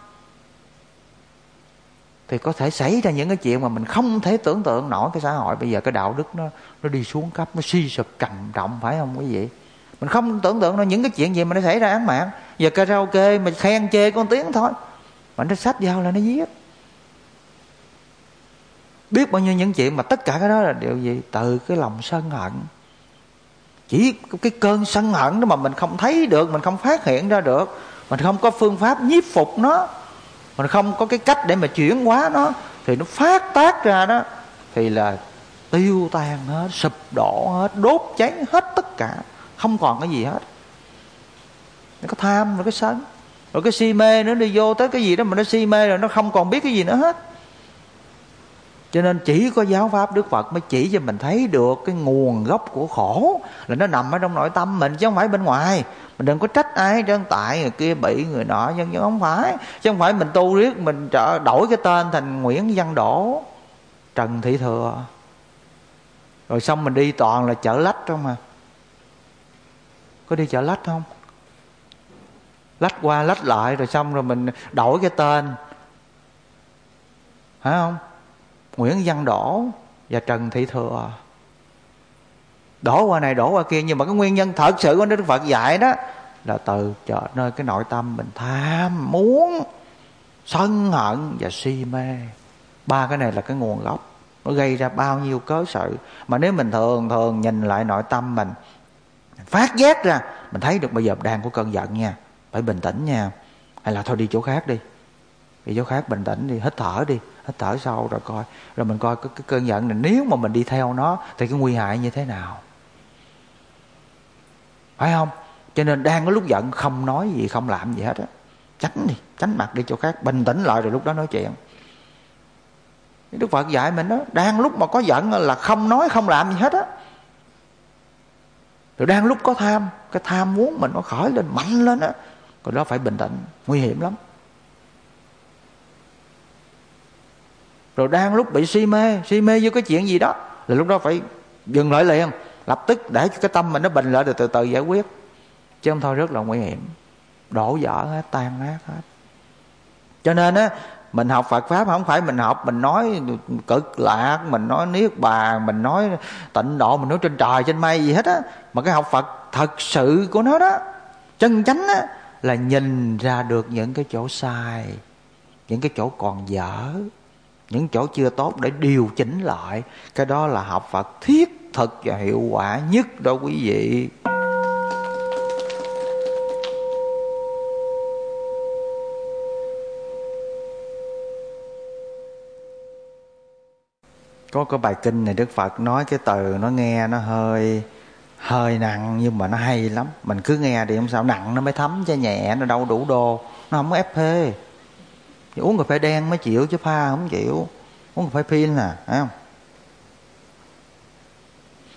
thì có thể xảy ra những cái chuyện mà mình không thể tưởng tượng nổi. Cái xã hội bây giờ cái đạo đức nó nó đi xuống cấp, nó suy sụp trầm trọng, phải không quý vị? Mình không tưởng tượng được những cái chuyện gì mà nó xảy ra án mạng. Giờ karaoke mà khen chê con tiếng thôi mà nó xách dao là nó giết. Biết bao nhiêu những chuyện mà tất cả cái đó là điều gì? Từ cái lòng sân hận. Chỉ cái cơn sân hận đó mà mình không thấy được, mình không phát hiện ra được, mình không có phương pháp nhiếp phục nó, mình không có cái cách để mà chuyển hóa nó, thì nó phát tác ra đó thì là tiêu tan hết, sụp đổ hết, đốt cháy hết tất cả, không còn cái gì hết. Nó có tham, rồi cái sân, rồi cái si mê, nó đi vô tới cái gì đó mà nó si mê rồi nó không còn biết cái gì nữa hết. Cho nên chỉ có giáo pháp Đức Phật mới chỉ cho mình thấy được cái nguồn gốc của khổ là nó nằm ở trong nội tâm mình, chứ không phải bên ngoài. Mình đừng có trách ai trơn, tại người kia bị, người nọ nhưng nhưng không phải. Chứ không phải mình tu riết mình trở đổi cái tên thành Nguyễn Văn Đỗ, Trần Thị Thừa, rồi xong mình đi toàn là chợ lách không mà. Có đi chợ lách không? Lách qua lách lại rồi xong rồi mình đổi cái tên, phải không? Nguyễn Văn Đỗ và Trần Thị Thừa, đổ qua này đổ qua kia. Nhưng mà cái nguyên nhân thật sự của Đức Phật dạy đó là từ trở nơi cái nội tâm mình tham muốn, sân hận và si mê. Ba cái này là cái nguồn gốc, nó gây ra bao nhiêu cớ sự. Mà nếu mình thường thường nhìn lại nội tâm mình, phát giác ra, mình thấy được bây giờ đang có cơn giận nha, phải bình tĩnh nha. Hay là thôi đi chỗ khác đi, đi chỗ khác bình tĩnh đi, hít thở đi, hít thở sâu rồi coi. Rồi mình coi cái, cái cơn giận này, nếu mà mình đi theo nó thì cái nguy hại như thế nào, phải không? Cho nên đang có lúc giận không nói gì, không làm gì hết á, tránh đi, tránh mặt đi chỗ khác, bình tĩnh lại rồi lúc đó nói chuyện. Đức Phật dạy mình đó, đang lúc mà có giận là không nói không làm gì hết á. Rồi đang lúc có tham, cái tham muốn mình nó khởi lên mạnh lên á, còn đó phải bình tĩnh, nguy hiểm lắm. Rồi đang lúc bị si mê, si mê vô cái chuyện gì đó là lúc đó phải dừng lại liền, lập tức để cho cái tâm mình nó bình lại rồi từ từ giải quyết. Chứ không thôi rất là nguy hiểm, đổ vỡ hết, tan nát hết. Cho nên á, mình học Phật Pháp không phải mình học mình nói cực lạc, mình nói niết bàn, mình nói tịnh độ, mình nói trên trời trên mây gì hết á. Mà cái học Phật thật sự của nó đó, chân chánh á, là nhìn ra được những cái chỗ sai, những cái chỗ còn dở, những chỗ chưa tốt để điều chỉnh lại. Cái đó là học Phật thiết thực và hiệu quả nhất đó quý vị. Có cái bài kinh này Đức Phật nói cái từ nó nghe nó hơi hơi nặng, nhưng mà nó hay lắm. Mình cứ nghe đi không sao, nặng nó mới thấm, chứ nhẹ nó đâu đủ đô, nó không có ép phê. Uống cà phê đen mới chịu chứ pha không chịu. Uống cà phê phin nè, phải không?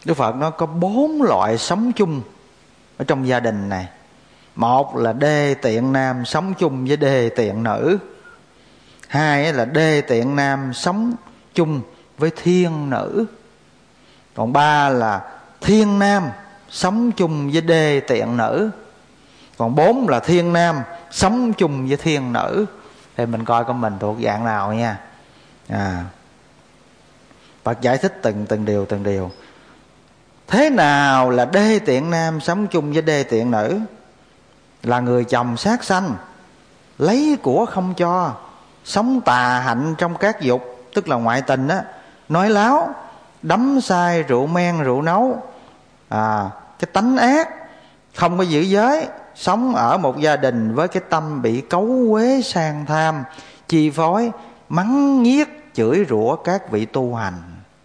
Đức Phật nó có bốn loại sống chung ở trong gia đình này. Một là đê tiện nam sống chung với đê tiện nữ. Hai là đê tiện nam sống chung với thiên nữ. Còn ba là thiên nam sống chung với đê tiện nữ. Còn bốn là thiên nam sống chung với thiên nữ. Thì mình coi con mình thuộc dạng nào nha. à, Phật giải thích từng từng điều từng điều. Thế nào là đê tiện nam sống chung với đê tiện nữ? Là người chồng sát sanh, lấy của không cho, sống tà hạnh trong các dục, tức là ngoại tình á, nói láo, đắm say rượu men rượu nấu, à, cái tánh ác, không có giữ giới, sống ở một gia đình với cái tâm bị cấu uế sang tham, chi phối, mắng nhiếc, chửi rủa các vị tu hành.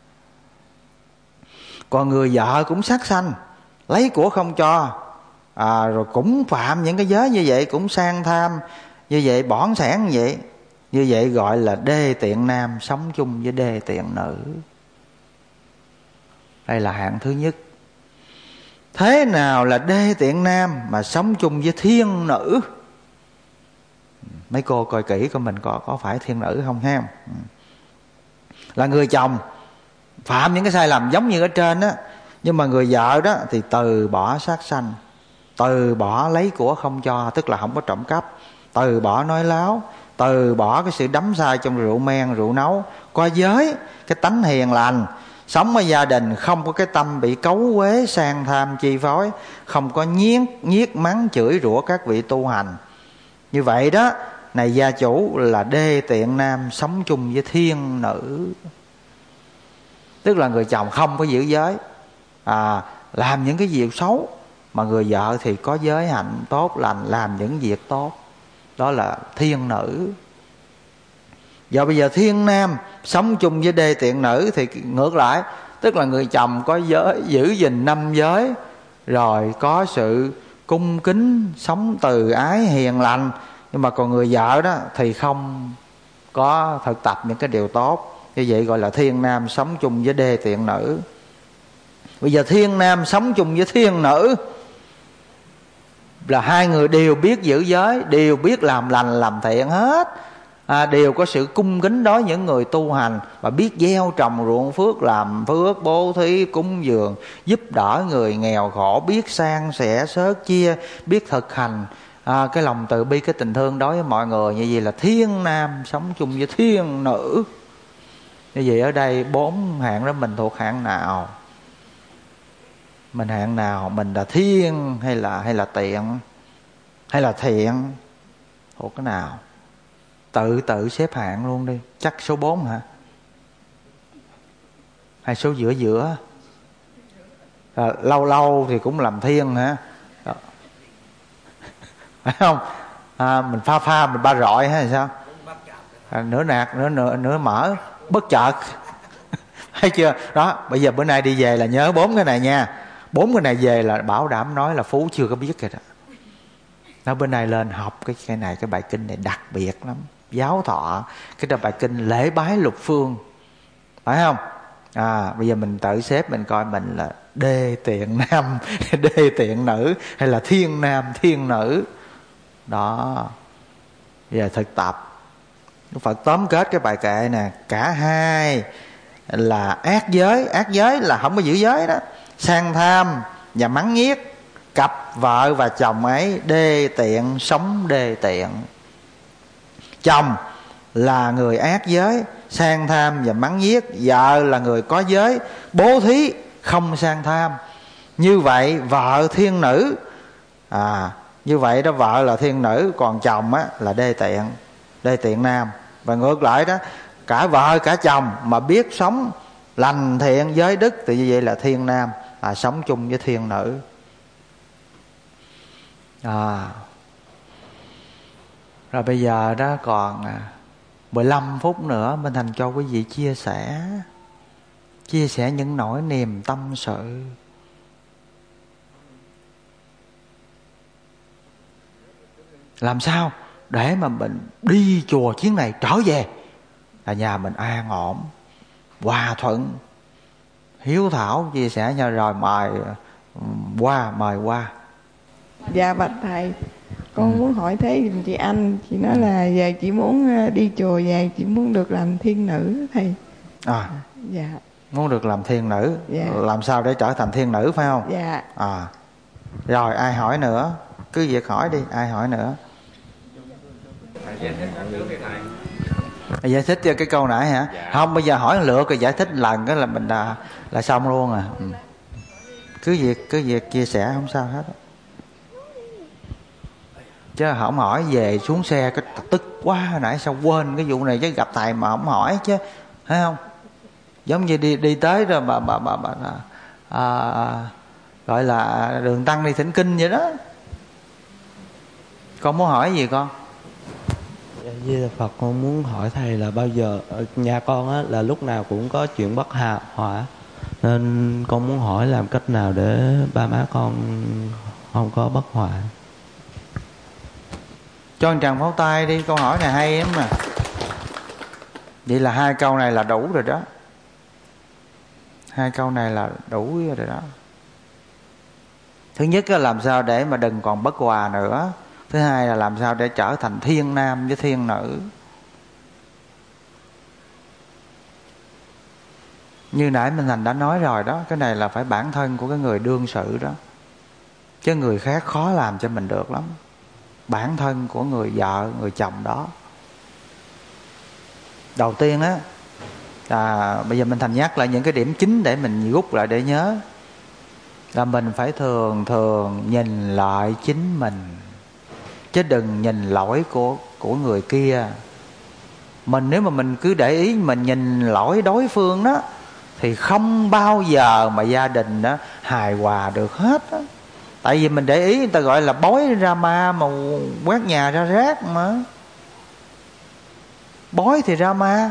Còn người vợ cũng sát sanh, lấy của không cho, à, rồi cũng phạm những cái giới như vậy, cũng sang tham như vậy, bỏn sẻn như vậy. Như vậy gọi là đê tiện nam sống chung với đê tiện nữ. Đây là hạng thứ nhất. Thế nào là đê tiện nam mà sống chung với thiên nữ? Mấy cô coi kỹ coi mình có có phải thiên nữ không ha. Là người chồng phạm những cái sai lầm giống như ở trên đó, nhưng mà người vợ đó thì từ bỏ sát sanh, từ bỏ lấy của không cho, tức là không có trộm cắp, từ bỏ nói láo, từ bỏ cái sự đắm say trong rượu men rượu nấu, có giới, cái tánh hiền lành, sống ở gia đình không có cái tâm bị cấu uế sang tham chi phối, không có nhiếc nhiếc mắng chửi rủa các vị tu hành. Như vậy đó, này gia chủ, là đê tiện nam sống chung với thiên nữ. Tức là người chồng không có giữ giới, à, làm những cái việc xấu, mà người vợ thì có giới hạnh tốt lành, làm những việc tốt. Đó là thiên nữ. Giờ bây giờ thiên nam sống chung với đê tiện nữ thì ngược lại, tức là người chồng có giới, giữ gìn năm giới, rồi có sự cung kính, sống từ ái hiền lành. Nhưng mà còn người vợ đó thì không có thực tập những cái điều tốt. Như vậy gọi là thiên nam sống chung với đê tiện nữ. Bây giờ thiên nam sống chung với thiên nữ là hai người đều biết giữ giới, đều biết làm lành làm thiện hết, à, đều có sự cung kính đối với những người tu hành, và biết gieo trồng ruộng phước, làm phước, bố thí, cúng dường, giúp đỡ người nghèo khổ, biết san sẻ sớt chia, biết thực hành à, cái lòng từ bi, cái tình thương đối với mọi người. Như vậy là thiên nam sống chung với thiên nữ. Như vậy ở đây bốn hạng đó mình thuộc hạng nào? Mình hạng nào? Mình là thiên hay là hay là tiện hay là thiện? Thuộc cái nào? Tự tự xếp hạng luôn đi. Chắc số bốn hả? Hay số giữa giữa? À, lâu lâu thì cũng làm thiên hả? Đó. Phải không? À, mình pha pha mình ba rọi hay sao? À, nửa nạt nửa nửa nửa mở bất chợt. Thấy chưa? Đó, bây giờ bữa nay đi về là nhớ bốn cái này nha. Bốn cái này về là bảo đảm nói là Phú chưa có biết rồi đó. Nó bữa nay lên học cái cái này, cái bài kinh này đặc biệt lắm. Giáo thọ cái đó bài kinh lễ bái lục phương, phải không? À, bây giờ mình tự xếp mình coi mình là đê tiện nam, đê tiện nữ, hay là thiên nam thiên nữ. Đó. Bây giờ thực tập. Đức Phật tóm kết cái bài kệ nè, cả hai là ác giới. Ác giới là không có giữ giới đó, sang tham và mắng nhiếc cặp vợ và chồng ấy, đê tiện sống đê tiện. Chồng là người ác giới, sang tham và mắng nhiếc. Vợ là người có giới, bố thí, không sang tham. Như vậy vợ thiên nữ, à, như vậy đó, vợ là thiên nữ, còn chồng á là đê tiện, đê tiện nam. Và ngược lại đó, cả vợ cả chồng mà biết sống lành thiện giới đức thì như vậy là thiên nam, à, sống chung với thiên nữ. À, rồi bây giờ đó còn mười lăm phút nữa Minh Thành cho quý vị chia sẻ Chia sẻ những nỗi niềm tâm sự. Làm sao để mà mình đi chùa chuyến này trở về là nhà mình an ổn, hòa thuận, hiếu thảo chia sẻ nhau rồi mời qua mời qua. Dạ bạch thầy, con ừ. muốn hỏi thế giùm chị Anh. Chị nói là giờ chị muốn đi chùa về, chị muốn được làm thiên nữ thầy. À dạ. Muốn được làm thiên nữ. Dạ. Làm sao để trở thành thiên nữ phải không? Dạ. À rồi ai hỏi nữa? Cứ việc hỏi đi, ai hỏi nữa? Giải thích cho cái câu nãy hả? Dạ. Không, bây giờ hỏi lựa rồi giải thích lần cái là mình là là xong luôn à. Ừ. Cứ việc cứ việc chia sẻ không sao hết. Chứ không hỏi về xuống xe cái tức quá, hồi nãy sao quên cái vụ này chứ gặp thầy mà không hỏi chứ, thấy không? Giống như đi đi tới rồi bà bà bà, bà à, gọi là đường tăng đi thỉnh kinh vậy đó. Con muốn hỏi gì con? Di Đà Phật, con muốn hỏi thầy là bao giờ ở nhà con á là lúc nào cũng có chuyện bất hà hỏa, nên con muốn hỏi làm cách nào để ba má con không có bất hỏa. Cho anh Trần pháo tay đi, câu hỏi này hay lắm nè. Vậy là hai câu này là đủ rồi đó. Hai câu này là đủ rồi đó. Thứ nhất là làm sao để mà đừng còn bất hòa nữa. Thứ hai là làm sao để trở thành thiên nam với thiên nữ. Như nãy Minh Thành đã nói rồi đó, cái này là phải bản thân của cái người đương sự đó, chứ người khác khó làm cho mình được lắm. Bản thân của người vợ, người chồng đó. Đầu tiên á, à, bây giờ Minh Thành nhắc lại những cái điểm chính để mình rút lại để nhớ. Là mình phải thường thường nhìn lại chính mình, chứ đừng nhìn lỗi của, của người kia. Mình nếu mà mình cứ để ý mình nhìn lỗi đối phương đó, thì không bao giờ mà gia đình đó hài hòa được hết đó. Tại vì mình để ý người ta gọi là bói ra ma mà quét nhà ra rác mà. Bói thì ra ma.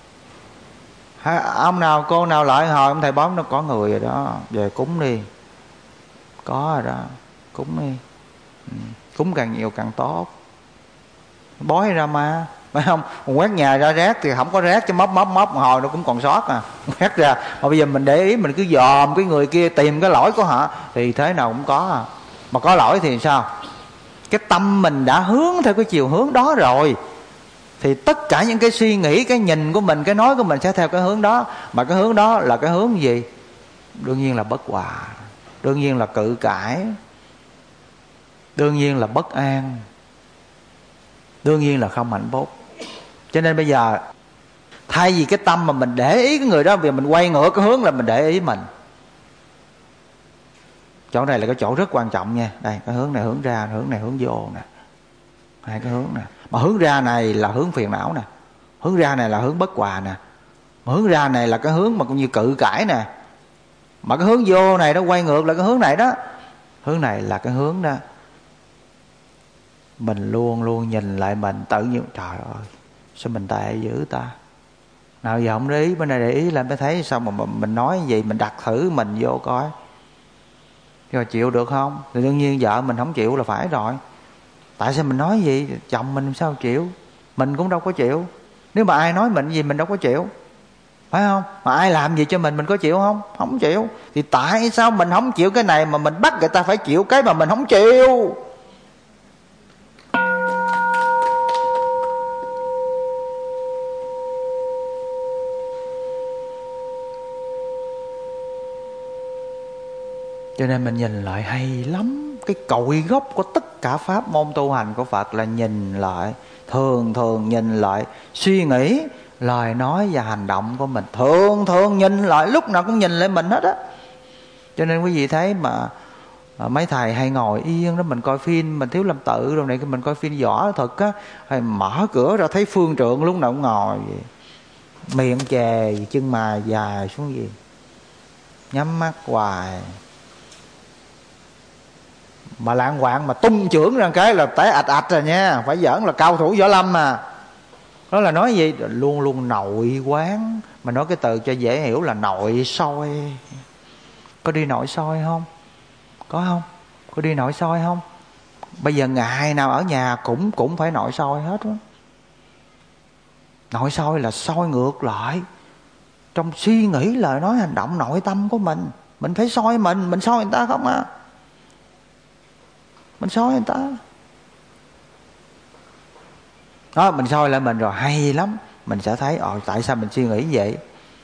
Ông nào cô nào lại hồi ông thầy bói nó có người rồi đó, về cúng đi. Có rồi đó, cúng đi. Ừ. Cúng càng nhiều càng tốt. Bói ra ma, phải không? Quét nhà ra rác thì không có rác, chứ móc móc móc hồi nó cũng còn sót à. Quét ra, mà bây giờ mình để ý mình cứ dòm cái người kia tìm cái lỗi của họ thì thế nào cũng có à. Mà có lỗi thì sao? Cái tâm mình đã hướng theo cái chiều hướng đó rồi, thì tất cả những cái suy nghĩ, cái nhìn của mình, cái nói của mình sẽ theo cái hướng đó. Mà cái hướng đó là cái hướng gì? Đương nhiên là bất hòa, đương nhiên là cự cãi, đương nhiên là bất an, đương nhiên là không hạnh phúc. Cho nên bây giờ thay vì cái tâm mà mình để ý cái người đó, vì mình quay ngược cái hướng là mình để ý mình. Chỗ này là cái chỗ rất quan trọng nha. Đây, cái hướng này hướng ra, hướng này hướng vô nè. Hai cái hướng nè. Mà hướng ra này là hướng phiền não nè, hướng ra này là hướng bất hòa nè, mà hướng ra này là cái hướng mà cũng như cự cãi nè. Mà cái hướng vô này nó quay ngược là cái hướng này đó. Hướng này là cái hướng đó mình luôn luôn nhìn lại mình tự nhiên, trời ơi sao mình tệ dữ ta. Nào giờ không để ý, bên này để ý là mới thấy sao mà mình nói gì, mình đặt thử mình vô coi rồi chịu được không. Thì đương nhiên vợ mình không chịu là phải rồi. Tại sao mình nói gì chồng mình sao chịu, mình cũng đâu có chịu. Nếu mà ai nói mình gì mình đâu có chịu, phải không? Mà ai làm gì cho mình mình có chịu không? Không chịu. Thì tại sao mình không chịu cái này mà mình bắt người ta phải chịu cái mà mình không chịu? Cho nên mình nhìn lại hay lắm. Cái cội gốc của tất cả pháp môn tu hành của Phật là nhìn lại, thường thường nhìn lại suy nghĩ, lời nói và hành động của mình. Thường thường nhìn lại, lúc nào cũng nhìn lại mình hết á. Cho nên quý vị thấy mà mấy thầy hay ngồi yên đó, mình coi phim, mình Thiếu Lâm Tự rồi này, mình coi phim võ thật á, hay mở cửa ra thấy phương trượng lúc nào cũng ngồi vậy. Miệng chè, chân mày dài xuống gì, nhắm mắt hoài. Mà lạng quạng mà tung chưởng ra cái là té ạch ạch rồi nha. Phải giỡn là cao thủ võ lâm mà. Đó là nói gì? Luôn luôn nội quán. Mà nói cái từ cho dễ hiểu là nội soi. Có đi nội soi không? Có không? Có đi nội soi không? Bây giờ ngày nào ở nhà cũng cũng phải nội soi hết đó. Nội soi là soi ngược lại. trong suy nghĩ, lời nói, hành động, nội tâm của mình. Mình phải soi mình, mình soi người ta không à. Mình soi người ta đó, mình soi lại mình rồi hay lắm. Mình sẽ thấy ồ tại sao mình suy nghĩ vậy.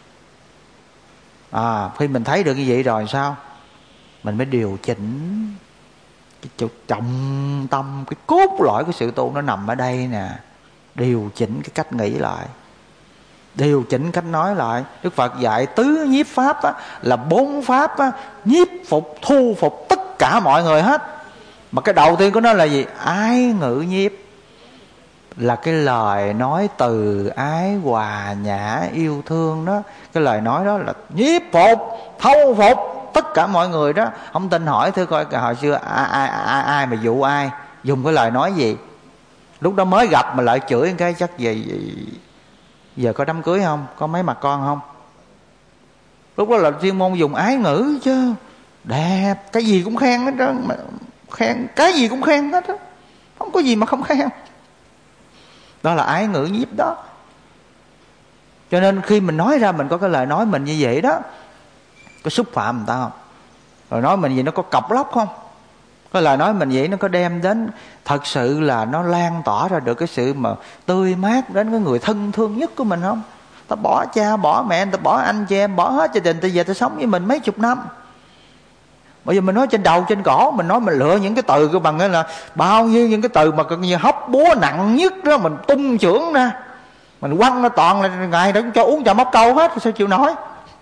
À khi mình thấy được như vậy rồi sao, mình mới điều chỉnh cái chỗ trọng tâm, cái cốt lõi của sự tu nó nằm ở đây nè. Điều chỉnh cái cách nghĩ lại, điều chỉnh cách nói lại. Đức Phật dạy tứ nhiếp pháp á, là bốn pháp á, nhiếp phục, thu phục tất cả mọi người hết. Mà cái đầu tiên của nó là gì? Ái ngữ nhiếp, là cái lời nói từ ái, hòa nhã, yêu thương đó. Cái lời nói đó là nhiếp phục, thâu phục tất cả mọi người đó. Không tin hỏi thử coi hồi xưa ai, ai, ai, ai mà dụ ai dùng cái lời nói gì. Lúc đó mới gặp mà lại chửi cái chắc gì. Giờ có đám cưới không? Có mấy mặt con không? Lúc đó là chuyên môn dùng ái ngữ chứ. Đẹp, cái gì cũng khen hết đó. Khen, cái gì cũng khen hết đó. Không có gì mà không khen. Đó là ái ngữ nhiếp đó. Cho nên khi mình nói ra, mình có cái lời nói mình như vậy đó, có xúc phạm người ta không? Rồi nói mình vậy nó có cọc lóc không? Cái lời nói mình vậy nó có đem đến thật sự là nó lan tỏa ra được cái sự mà tươi mát đến cái người thân thương nhất của mình không? Ta bỏ cha, bỏ mẹ, ta bỏ anh chị em, bỏ hết gia đình, ta về ta sống với mình mấy chục năm. Bây giờ mình nói trên đầu trên cổ, mình nói mình lựa những cái từ của bằng là bao nhiêu những cái từ mà như hóc búa nặng nhất đó, mình tung chưởng ra, mình quăng nó toàn là ngày đó cho uống trà móc câu hết, sao chịu nói.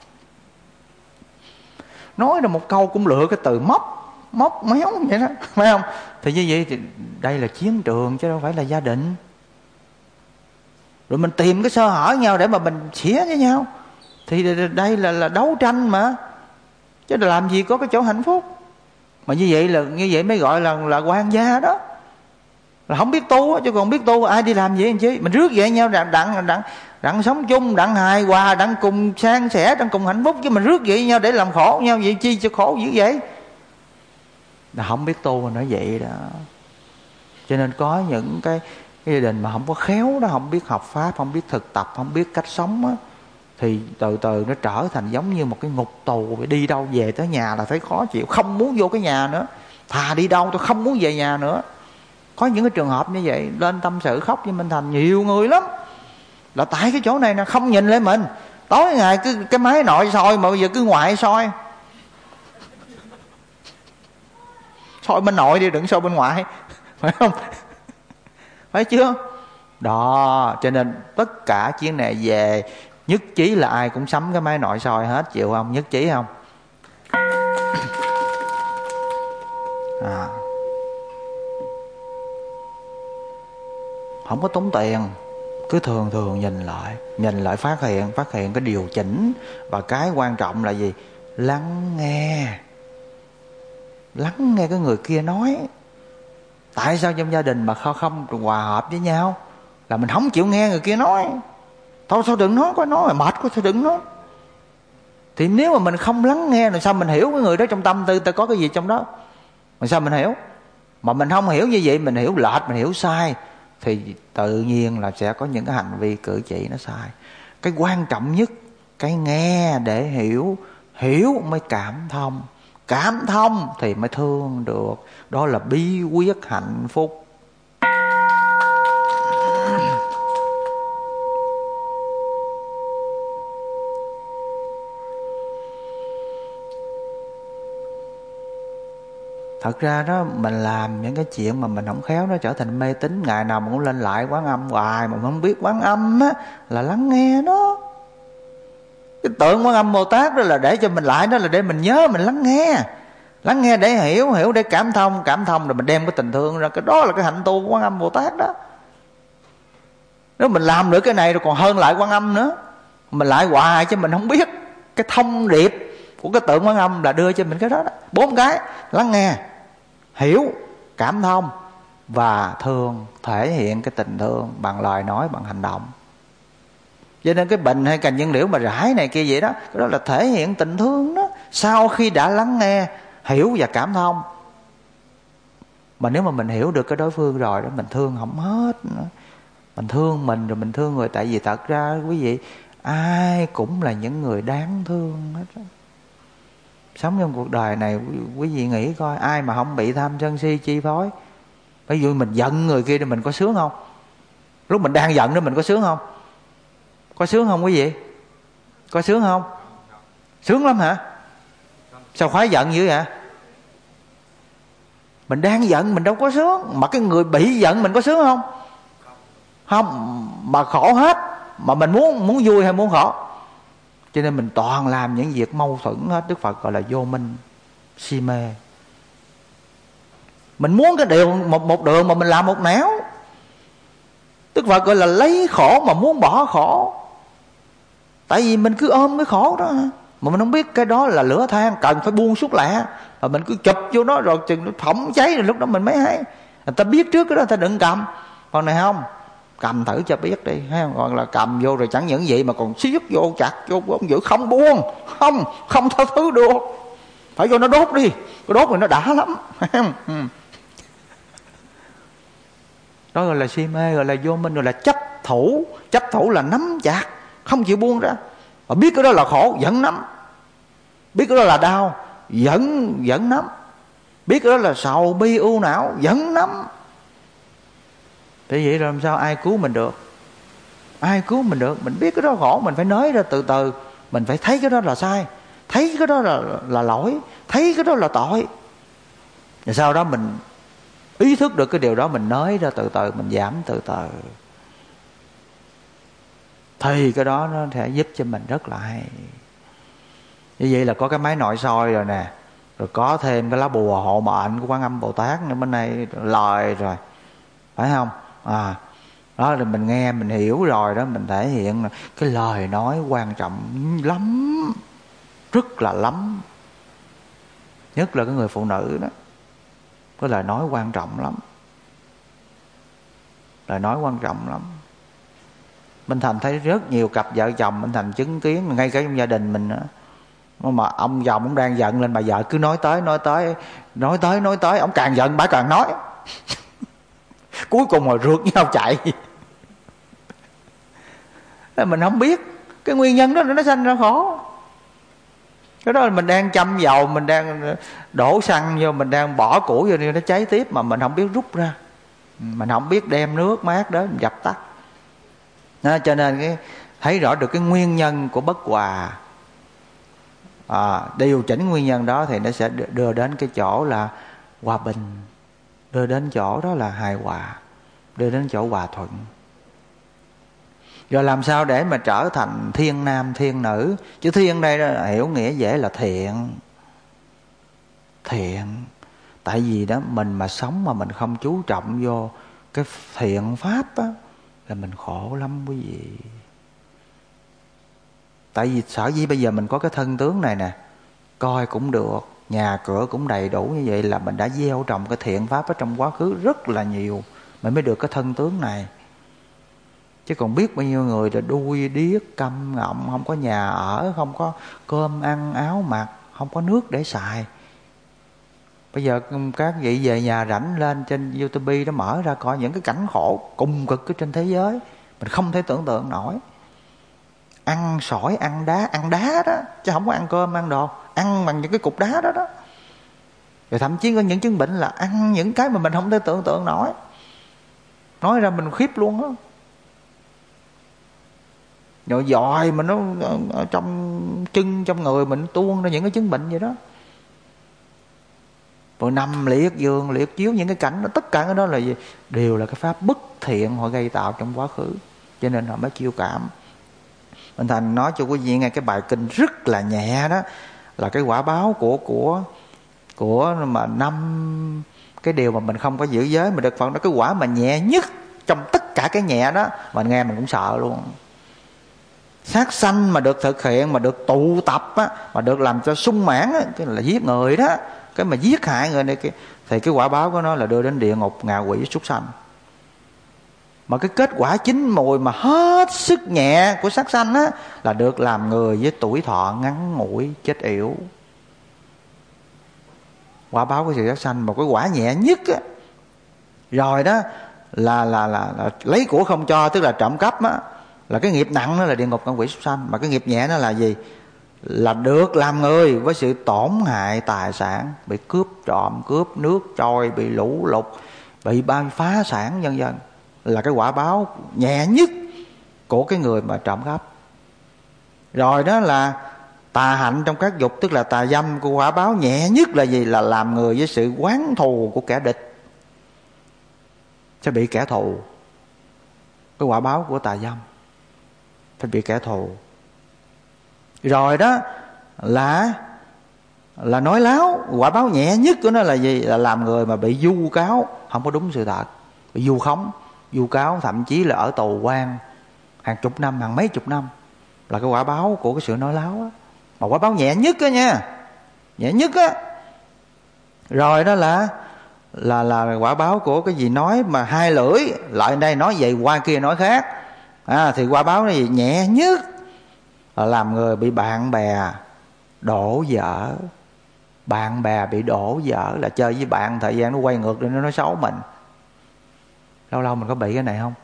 Nói là một câu cũng lựa cái từ móc, móc méo vậy đó, phải không? Thì như vậy thì đây là chiến trường chứ đâu phải là gia đình. Rồi mình tìm cái sơ hở nhau để mà mình xỉa với nhau, thì đây là, là đấu tranh mà. Chứ làm gì có cái chỗ hạnh phúc. Mà như vậy là như vậy mới gọi là là quan gia đó. Là không biết tu, chứ còn biết tu ai đi làm vậy anh chứ. Mình rước về nhau đặng đặng đặng đặng sống chung, đặng hài hòa, đặng cùng san sẻ, đặng cùng hạnh phúc. Chứ mình rước về nhau để làm khổ nhau vậy chi cho khổ dữ vậy. Là không biết tu mà nói vậy đó. Cho nên có những cái, cái gia đình mà không có khéo đó, không biết học pháp, không biết thực tập, không biết cách sống á, thì từ từ nó trở thành giống như một cái ngục tù. Đi đâu về tới nhà là thấy khó chịu, không muốn vô cái nhà nữa. Thà đi đâu tôi không muốn về nhà nữa. Có những cái trường hợp như vậy, lên tâm sự khóc với Minh Thành nhiều người lắm. Là tại cái chỗ này nè, không nhìn lên mình. Tối ngày cứ cái máy nội soi mà bây giờ cứ ngoại soi. Soi bên nội đi, đừng soi bên ngoại. Phải không? Phải chưa? Đó, cho nên tất cả chuyến này về nhất trí là ai cũng sắm cái máy nội soi hết, chịu không? Nhất trí không? À. Không có tốn tiền, cứ thường thường nhìn lại, nhìn lại phát hiện, phát hiện cái điều chỉnh. Và cái quan trọng là gì? Lắng nghe. Lắng nghe cái người kia nói. Tại sao trong gia đình mà không, không hòa hợp với nhau? Là mình không chịu nghe người kia nói. Thôi sao đừng nói, có nói mà mệt quá sao đừng nói. Thì nếu mà mình không lắng nghe, rồi sao mình hiểu cái người đó trong tâm tư ta có cái gì trong đó? Mà sao mình hiểu? Mà mình không hiểu như vậy, mình hiểu lệch, mình hiểu sai, thì tự nhiên là sẽ có những cái hành vi cử chỉ nó sai. Cái quan trọng nhất, cái nghe để hiểu. Hiểu mới cảm thông, cảm thông thì mới thương được. Đó là bí quyết hạnh phúc. Thật ra đó, mình làm những cái chuyện mà mình không khéo nó trở thành mê tín. Ngày nào mình cũng lên lại Quán Âm hoài mà không biết Quán Âm á là lắng nghe đó. Cái tượng Quán Âm Bồ Tát đó là để cho mình lại, đó là để mình nhớ, mình lắng nghe. Lắng nghe để hiểu, hiểu để cảm thông, cảm thông rồi mình đem cái tình thương ra. Cái đó là cái hạnh tu của Quán Âm Bồ Tát đó. Nếu mình làm được cái này rồi còn hơn lại Quán Âm nữa. Mình lại hoài chứ mình không biết cái thông điệp của cái tượng Quán Âm là đưa cho mình cái đó đó. Bốn cái: lắng nghe, hiểu, cảm thông và thương. Thể hiện cái tình thương bằng lời nói, bằng hành động. Cho nên cái bình hay cành nhân liễu mà rải này kia vậy đó, cái đó là thể hiện tình thương đó. Sau khi đã lắng nghe, hiểu và cảm thông. Mà nếu mà mình hiểu được cái đối phương rồi đó, mình thương không hết nữa. Mình thương mình rồi mình thương người. Tại vì thật ra quý vị, ai cũng là những người đáng thương hết đó. Sống trong cuộc đời này quý vị nghĩ coi, ai mà không bị tham sân si chi phối. Ví dụ mình giận người kia thì mình có sướng không? Lúc mình đang giận đó mình có sướng không? Có sướng không quý vị? Có sướng không? Sướng lắm hả? Sao khoái giận dữ vậy? Mình đang giận mình đâu có sướng. Mà cái người bị giận mình có sướng không? Không. Mà khổ hết. Mà mình muốn muốn vui hay muốn khổ? Cho nên mình toàn làm những việc mâu thuẫn hết. Đức Phật gọi là vô minh, si mê. Mình muốn cái điều một, một đường mà mình làm một nẻo. Đức Phật gọi là lấy khổ mà muốn bỏ khổ. Tại vì mình cứ ôm cái khổ đó, mà mình không biết cái đó là lửa than, cần phải buông suốt lẹ. Mà mình cứ chụp vô nó rồi chừng nó phỏng cháy, rồi lúc đó mình mới hay. Người ta biết trước cái đó, người ta đừng cầm. Còn này không, cầm thử cho biết đi, hay không? Còn là cầm vô rồi chẳng những vậy mà còn siết vô chặt vô, không giữ, không buông, không không tha thứ được, phải cho nó đốt đi, cái đốt rồi nó đã lắm. Ừ. Đó gọi là si mê, gọi là vô minh, gọi là chấp thủ. Chấp thủ là nắm chặt, không chịu buông ra. Mà biết cái đó là khổ vẫn nắm, biết cái đó là đau vẫn vẫn nắm, biết cái đó là sầu bi ưu não vẫn nắm. Thế vậy rồi làm sao ai cứu mình được? Ai cứu mình được? Mình biết cái đó khổ, mình phải nới ra từ từ. Mình phải thấy cái đó là sai, thấy cái đó là, là lỗi, thấy cái đó là tội. Rồi sau đó mình ý thức được cái điều đó, mình nới ra từ từ, mình giảm từ từ. Thì cái đó nó sẽ giúp cho mình rất là hay. Như vậy là có cái máy nội soi rồi nè, rồi có thêm cái lá bùa hộ mệnh của Quan Âm Bồ Tát nữa, bên này lời rồi, phải không? À, đó là mình nghe mình hiểu rồi đó, mình thể hiện là cái lời nói quan trọng lắm, rất là lắm. Nhất là cái người phụ nữ đó, cái lời nói quan trọng lắm, lời nói quan trọng lắm. Minh Thành thấy rất nhiều cặp vợ chồng, Minh Thành chứng kiến ngay cả trong gia đình mình nữa, mà ông chồng cũng đang giận lên, bà vợ cứ nói tới nói tới nói tới nói tới, ông càng giận bà càng nói. Cuối cùng rồi rượt nhau chạy. Mình không biết cái nguyên nhân đó nó sanh ra khổ. Cái đó là mình đang châm dầu, mình đang đổ xăng vô, mình đang bỏ củi vô, nó cháy tiếp mà mình không biết rút ra, mình không biết đem nước mát đó mình dập tắt. Đó, cho nên cái thấy rõ được cái nguyên nhân của bất hòa, à, điều chỉnh nguyên nhân đó thì nó sẽ đưa đến cái chỗ là hòa bình, đưa đến chỗ đó là hài hòa, đưa đến chỗ hòa thuận. Rồi làm sao để mà trở thành thiên nam thiên nữ? Chữ thiên đây đó, hiểu nghĩa dễ là thiện. Thiện. Tại vì đó mình mà sống mà mình không chú trọng vô cái thiện pháp á, là mình khổ lắm quý vị. Tại vì sở dĩ bây giờ mình có cái thân tướng này nè, coi cũng được, nhà cửa cũng đầy đủ như vậy, là mình đã gieo trồng cái thiện pháp ở trong quá khứ rất là nhiều, mình mới được cái thân tướng này. Chứ còn biết bao nhiêu người là đuôi điếc câm ngọng, không có nhà ở, không có cơm ăn áo mặc, không có nước để xài. Bây giờ các vị về nhà rảnh lên trên YouTube đó, mở ra coi những cái cảnh khổ cùng cực ở trên thế giới, mình không thể tưởng tượng nổi. Ăn sỏi, ăn đá, ăn đá đó, chứ không có ăn cơm, ăn đồ, ăn bằng những cái cục đá đó đó. Rồi thậm chí có những chứng bệnh là ăn những cái mà mình không thể tưởng tượng nổi. Nói ra mình khiếp luôn á. Rồi dòi mà nó ở trong chân, trong người mình tuôn ra những cái chứng bệnh vậy đó. Rồi nằm liệt giường, liệt chiếu những cái cảnh đó, tất cả cái đó là gì? Đều là cái pháp bất thiện họ gây tạo trong quá khứ, cho nên họ mới chiêu cảm. Minh Thành nói cho quý vị nghe cái bài kinh rất là nhẹ đó, là cái quả báo của của của mà năm cái điều mà mình không có giữ giới, mà được Phật nó cái quả mà nhẹ nhất trong tất cả cái nhẹ đó, mà nghe mình cũng sợ luôn. Sát sanh mà được thực hiện, mà được tụ tập á, mà được làm cho sung mãn á, cái là giết người đó, cái mà giết hại người này kia, thì cái quả báo của nó là đưa đến địa ngục, ngạ quỷ, súc sanh. Mà cái kết quả chín mùi mà hết sức nhẹ của sát sanh á, là được làm người với tuổi thọ ngắn ngủi, chết yểu. Quả báo của sự sát sanh, một cái quả nhẹ nhất á, rồi đó là, là, là, là lấy của không cho, tức là trộm cắp á, Là cái nghiệp nặng nó là địa ngục ngạ quỷ súc sanh, mà cái nghiệp nhẹ nó là gì? Là được làm người với sự tổn hại tài sản, bị cướp trộm, cướp nước trôi, bị lũ lụt, bị ban phá sản vân vân, là cái quả báo nhẹ nhất của cái người mà trộm cắp. Rồi đó là tà hạnh trong các dục, tức là tà dâm, của quả báo nhẹ nhất là gì? Là làm người với sự oán thù của kẻ địch, sẽ bị kẻ thù. Cái quả báo của tà dâm phải bị kẻ thù. Rồi đó là là nói láo, quả báo nhẹ nhất của nó là gì? Là làm người mà bị vu cáo không có đúng sự thật, bị vu khống, vu cáo, thậm chí là ở tù quan hàng chục năm, hàng mấy chục năm, là cái quả báo của cái sự nói láo á. Mà quả báo nhẹ nhất á nha, nhẹ nhất á. Rồi đó là là là quả báo của cái gì nói mà hai lưỡi, lại đây nói vậy qua kia nói khác, à, thì quả báo là gì? Nhẹ nhất là làm người bị bạn bè đổ vỡ. Bạn bè bị đổ vỡ là chơi với bạn thời gian nó quay ngược để nó nói xấu mình. Lâu lâu mình có bị cái này không?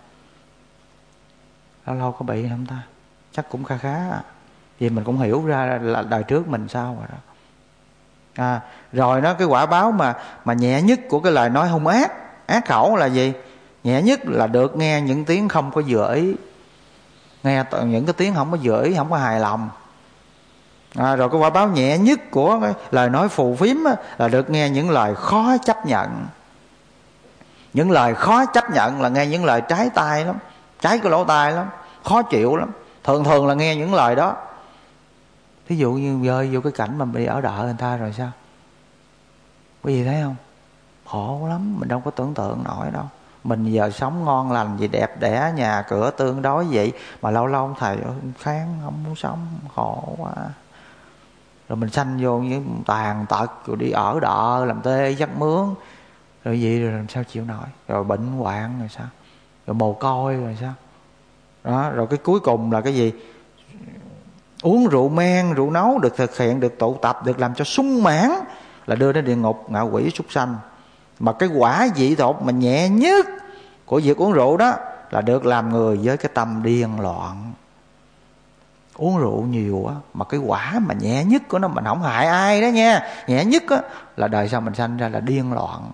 Lâu lâu có bị không ta? Chắc cũng khá khá à. Vì mình cũng hiểu ra là đời trước mình sao rồi đó. À, rồi nó cái quả báo mà mà nhẹ nhất của cái lời nói hung ác, ác khẩu là gì? Nhẹ nhất là được nghe những tiếng không có vừa ý, nghe những cái tiếng không có vừa ý, không có hài lòng. À, rồi cái quả báo nhẹ nhất của cái lời nói phù phiếm á, là được nghe những lời khó chấp nhận. Những lời khó chấp nhận là nghe những lời trái tai lắm, trái cái lỗ tai lắm, khó chịu lắm. Thường thường là nghe những lời đó. Thí dụ như rơi vô cái cảnh mà bị ở đợ người ta rồi sao? Có gì thấy không? Khổ lắm, mình đâu có tưởng tượng nổi đâu. Mình giờ sống ngon lành gì, đẹp đẽ, nhà cửa tương đối vậy, mà lâu lâu thầy kháng không muốn sống, khổ quá. Rồi mình sanh vô những tàn tật, rồi đi ở đợ, làm tê giấc mướn, rồi gì rồi làm sao chịu nổi. Rồi bệnh hoạn rồi sao? Rồi mồ côi rồi sao? Đó, rồi cái cuối cùng là cái gì? Uống rượu men, rượu nấu được thực hiện, được tụ tập, được làm cho sung mãn, là đưa đến địa ngục ngạ quỷ súc sanh. Mà cái quả dị thục mà nhẹ nhất của việc uống rượu đó là được làm người với cái tâm điên loạn. Uống rượu nhiều á, mà cái quả mà nhẹ nhất của nó, mình không hại ai đó nha, nhẹ nhất á là đời sau mình sanh ra là điên loạn.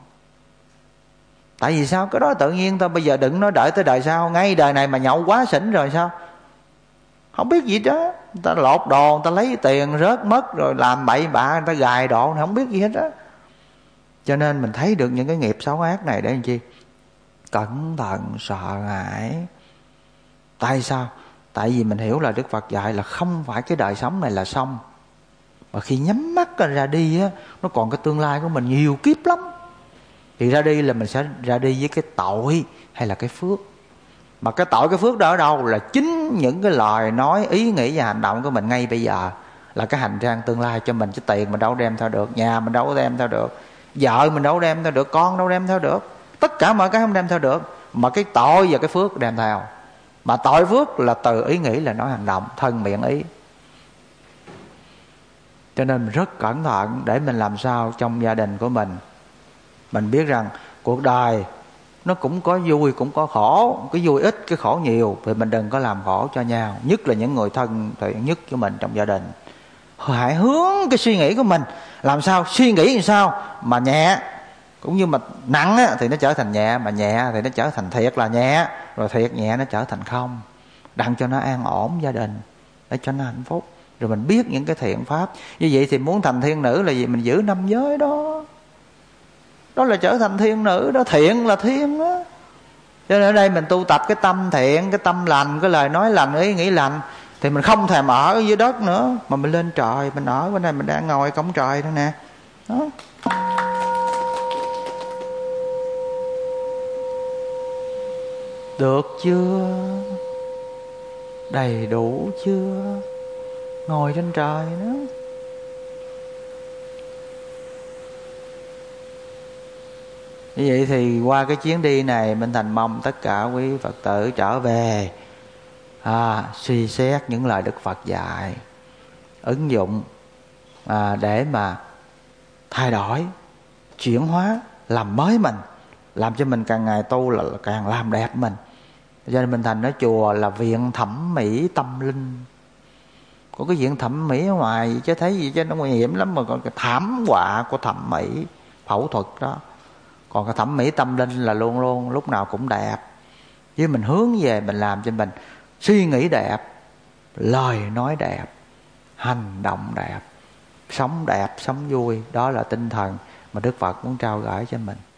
Tại vì sao? Cái đó tự nhiên thôi. Bây giờ đừng nói đợi tới đời sau, ngay đời này mà nhậu quá xỉn rồi sao? Không biết gì đó, người ta lột đồ, người ta lấy tiền rớt mất, rồi làm bậy bạ, người ta gài độ, không biết gì hết á. Cho nên mình thấy được những cái nghiệp xấu ác này để làm chi? Cẩn thận, sợ hãi. Tại sao? Tại vì mình hiểu là Đức Phật dạy là không phải cái đời sống này là xong, mà khi nhắm mắt ra đi á, nó còn cái tương lai của mình nhiều kiếp lắm. Thì ra đi là mình sẽ ra đi với cái tội hay là cái phước. Mà cái tội cái phước đó ở đâu? Là chính những cái lời nói, ý nghĩ và hành động của mình ngay bây giờ là cái hành trang tương lai cho mình. Chứ tiền mình đâu đem theo được, nhà mình đâu có đem theo được, vợ mình đâu đem theo được, con đâu đem theo được, tất cả mọi cái không đem theo được. Mà cái tội và cái phước đem theo. Mà tội phước là từ ý nghĩ, là nói hành động, thân miệng ý. Cho nên mình rất cẩn thận để mình làm sao trong gia đình của mình, mình biết rằng cuộc đời nó cũng có vui cũng có khổ, cái vui ít cái khổ nhiều, thì mình đừng có làm khổ cho nhau, nhất là những người thân thiện nhất của mình trong gia đình. Hãy hướng cái suy nghĩ của mình làm sao, suy nghĩ làm sao mà nhẹ, cũng như mà nặng á, thì nó trở thành nhẹ, mà nhẹ thì nó trở thành thiệt là nhẹ, rồi thiệt nhẹ nó trở thành không, đặng cho nó an ổn gia đình, để cho nó hạnh phúc. Rồi mình biết những cái thiện pháp. Như vậy thì muốn thành thiên nữ là gì? Mình giữ năm giới đó, đó là trở thành thiên nữ đó, thiện là thiên đó. Cho nên ở đây mình tu tập cái tâm thiện, cái tâm lành, cái lời nói lành, ý nghĩ lành, thì mình không thèm ở dưới đất nữa, mà mình lên trời, mình ở bên đây, mình đang ngồi cổng trời đó nè. Đó. Được chưa? Đầy đủ chưa? Ngồi trên trời nữa. Như vậy thì qua cái chuyến đi này, Minh Thành mong tất cả quý Phật tử trở về à, suy xét những lời Đức Phật dạy, ứng dụng à, để mà thay đổi, chuyển hóa, làm mới mình, làm cho mình càng ngày tu là càng làm đẹp mình. Cho nên Bình Thành nói chùa là viện thẩm mỹ tâm linh. Có cái viện thẩm mỹ ở ngoài chứ thấy gì chứ nó nguy hiểm lắm, mà còn cái thảm họa của thẩm mỹ phẫu thuật đó. Còn cái thẩm mỹ tâm linh là luôn luôn lúc nào cũng đẹp. Chứ mình hướng về mình làm cho mình suy nghĩ đẹp, lời nói đẹp, hành động đẹp, sống đẹp, sống vui. Đó là tinh thần mà Đức Phật muốn trao gửi cho mình.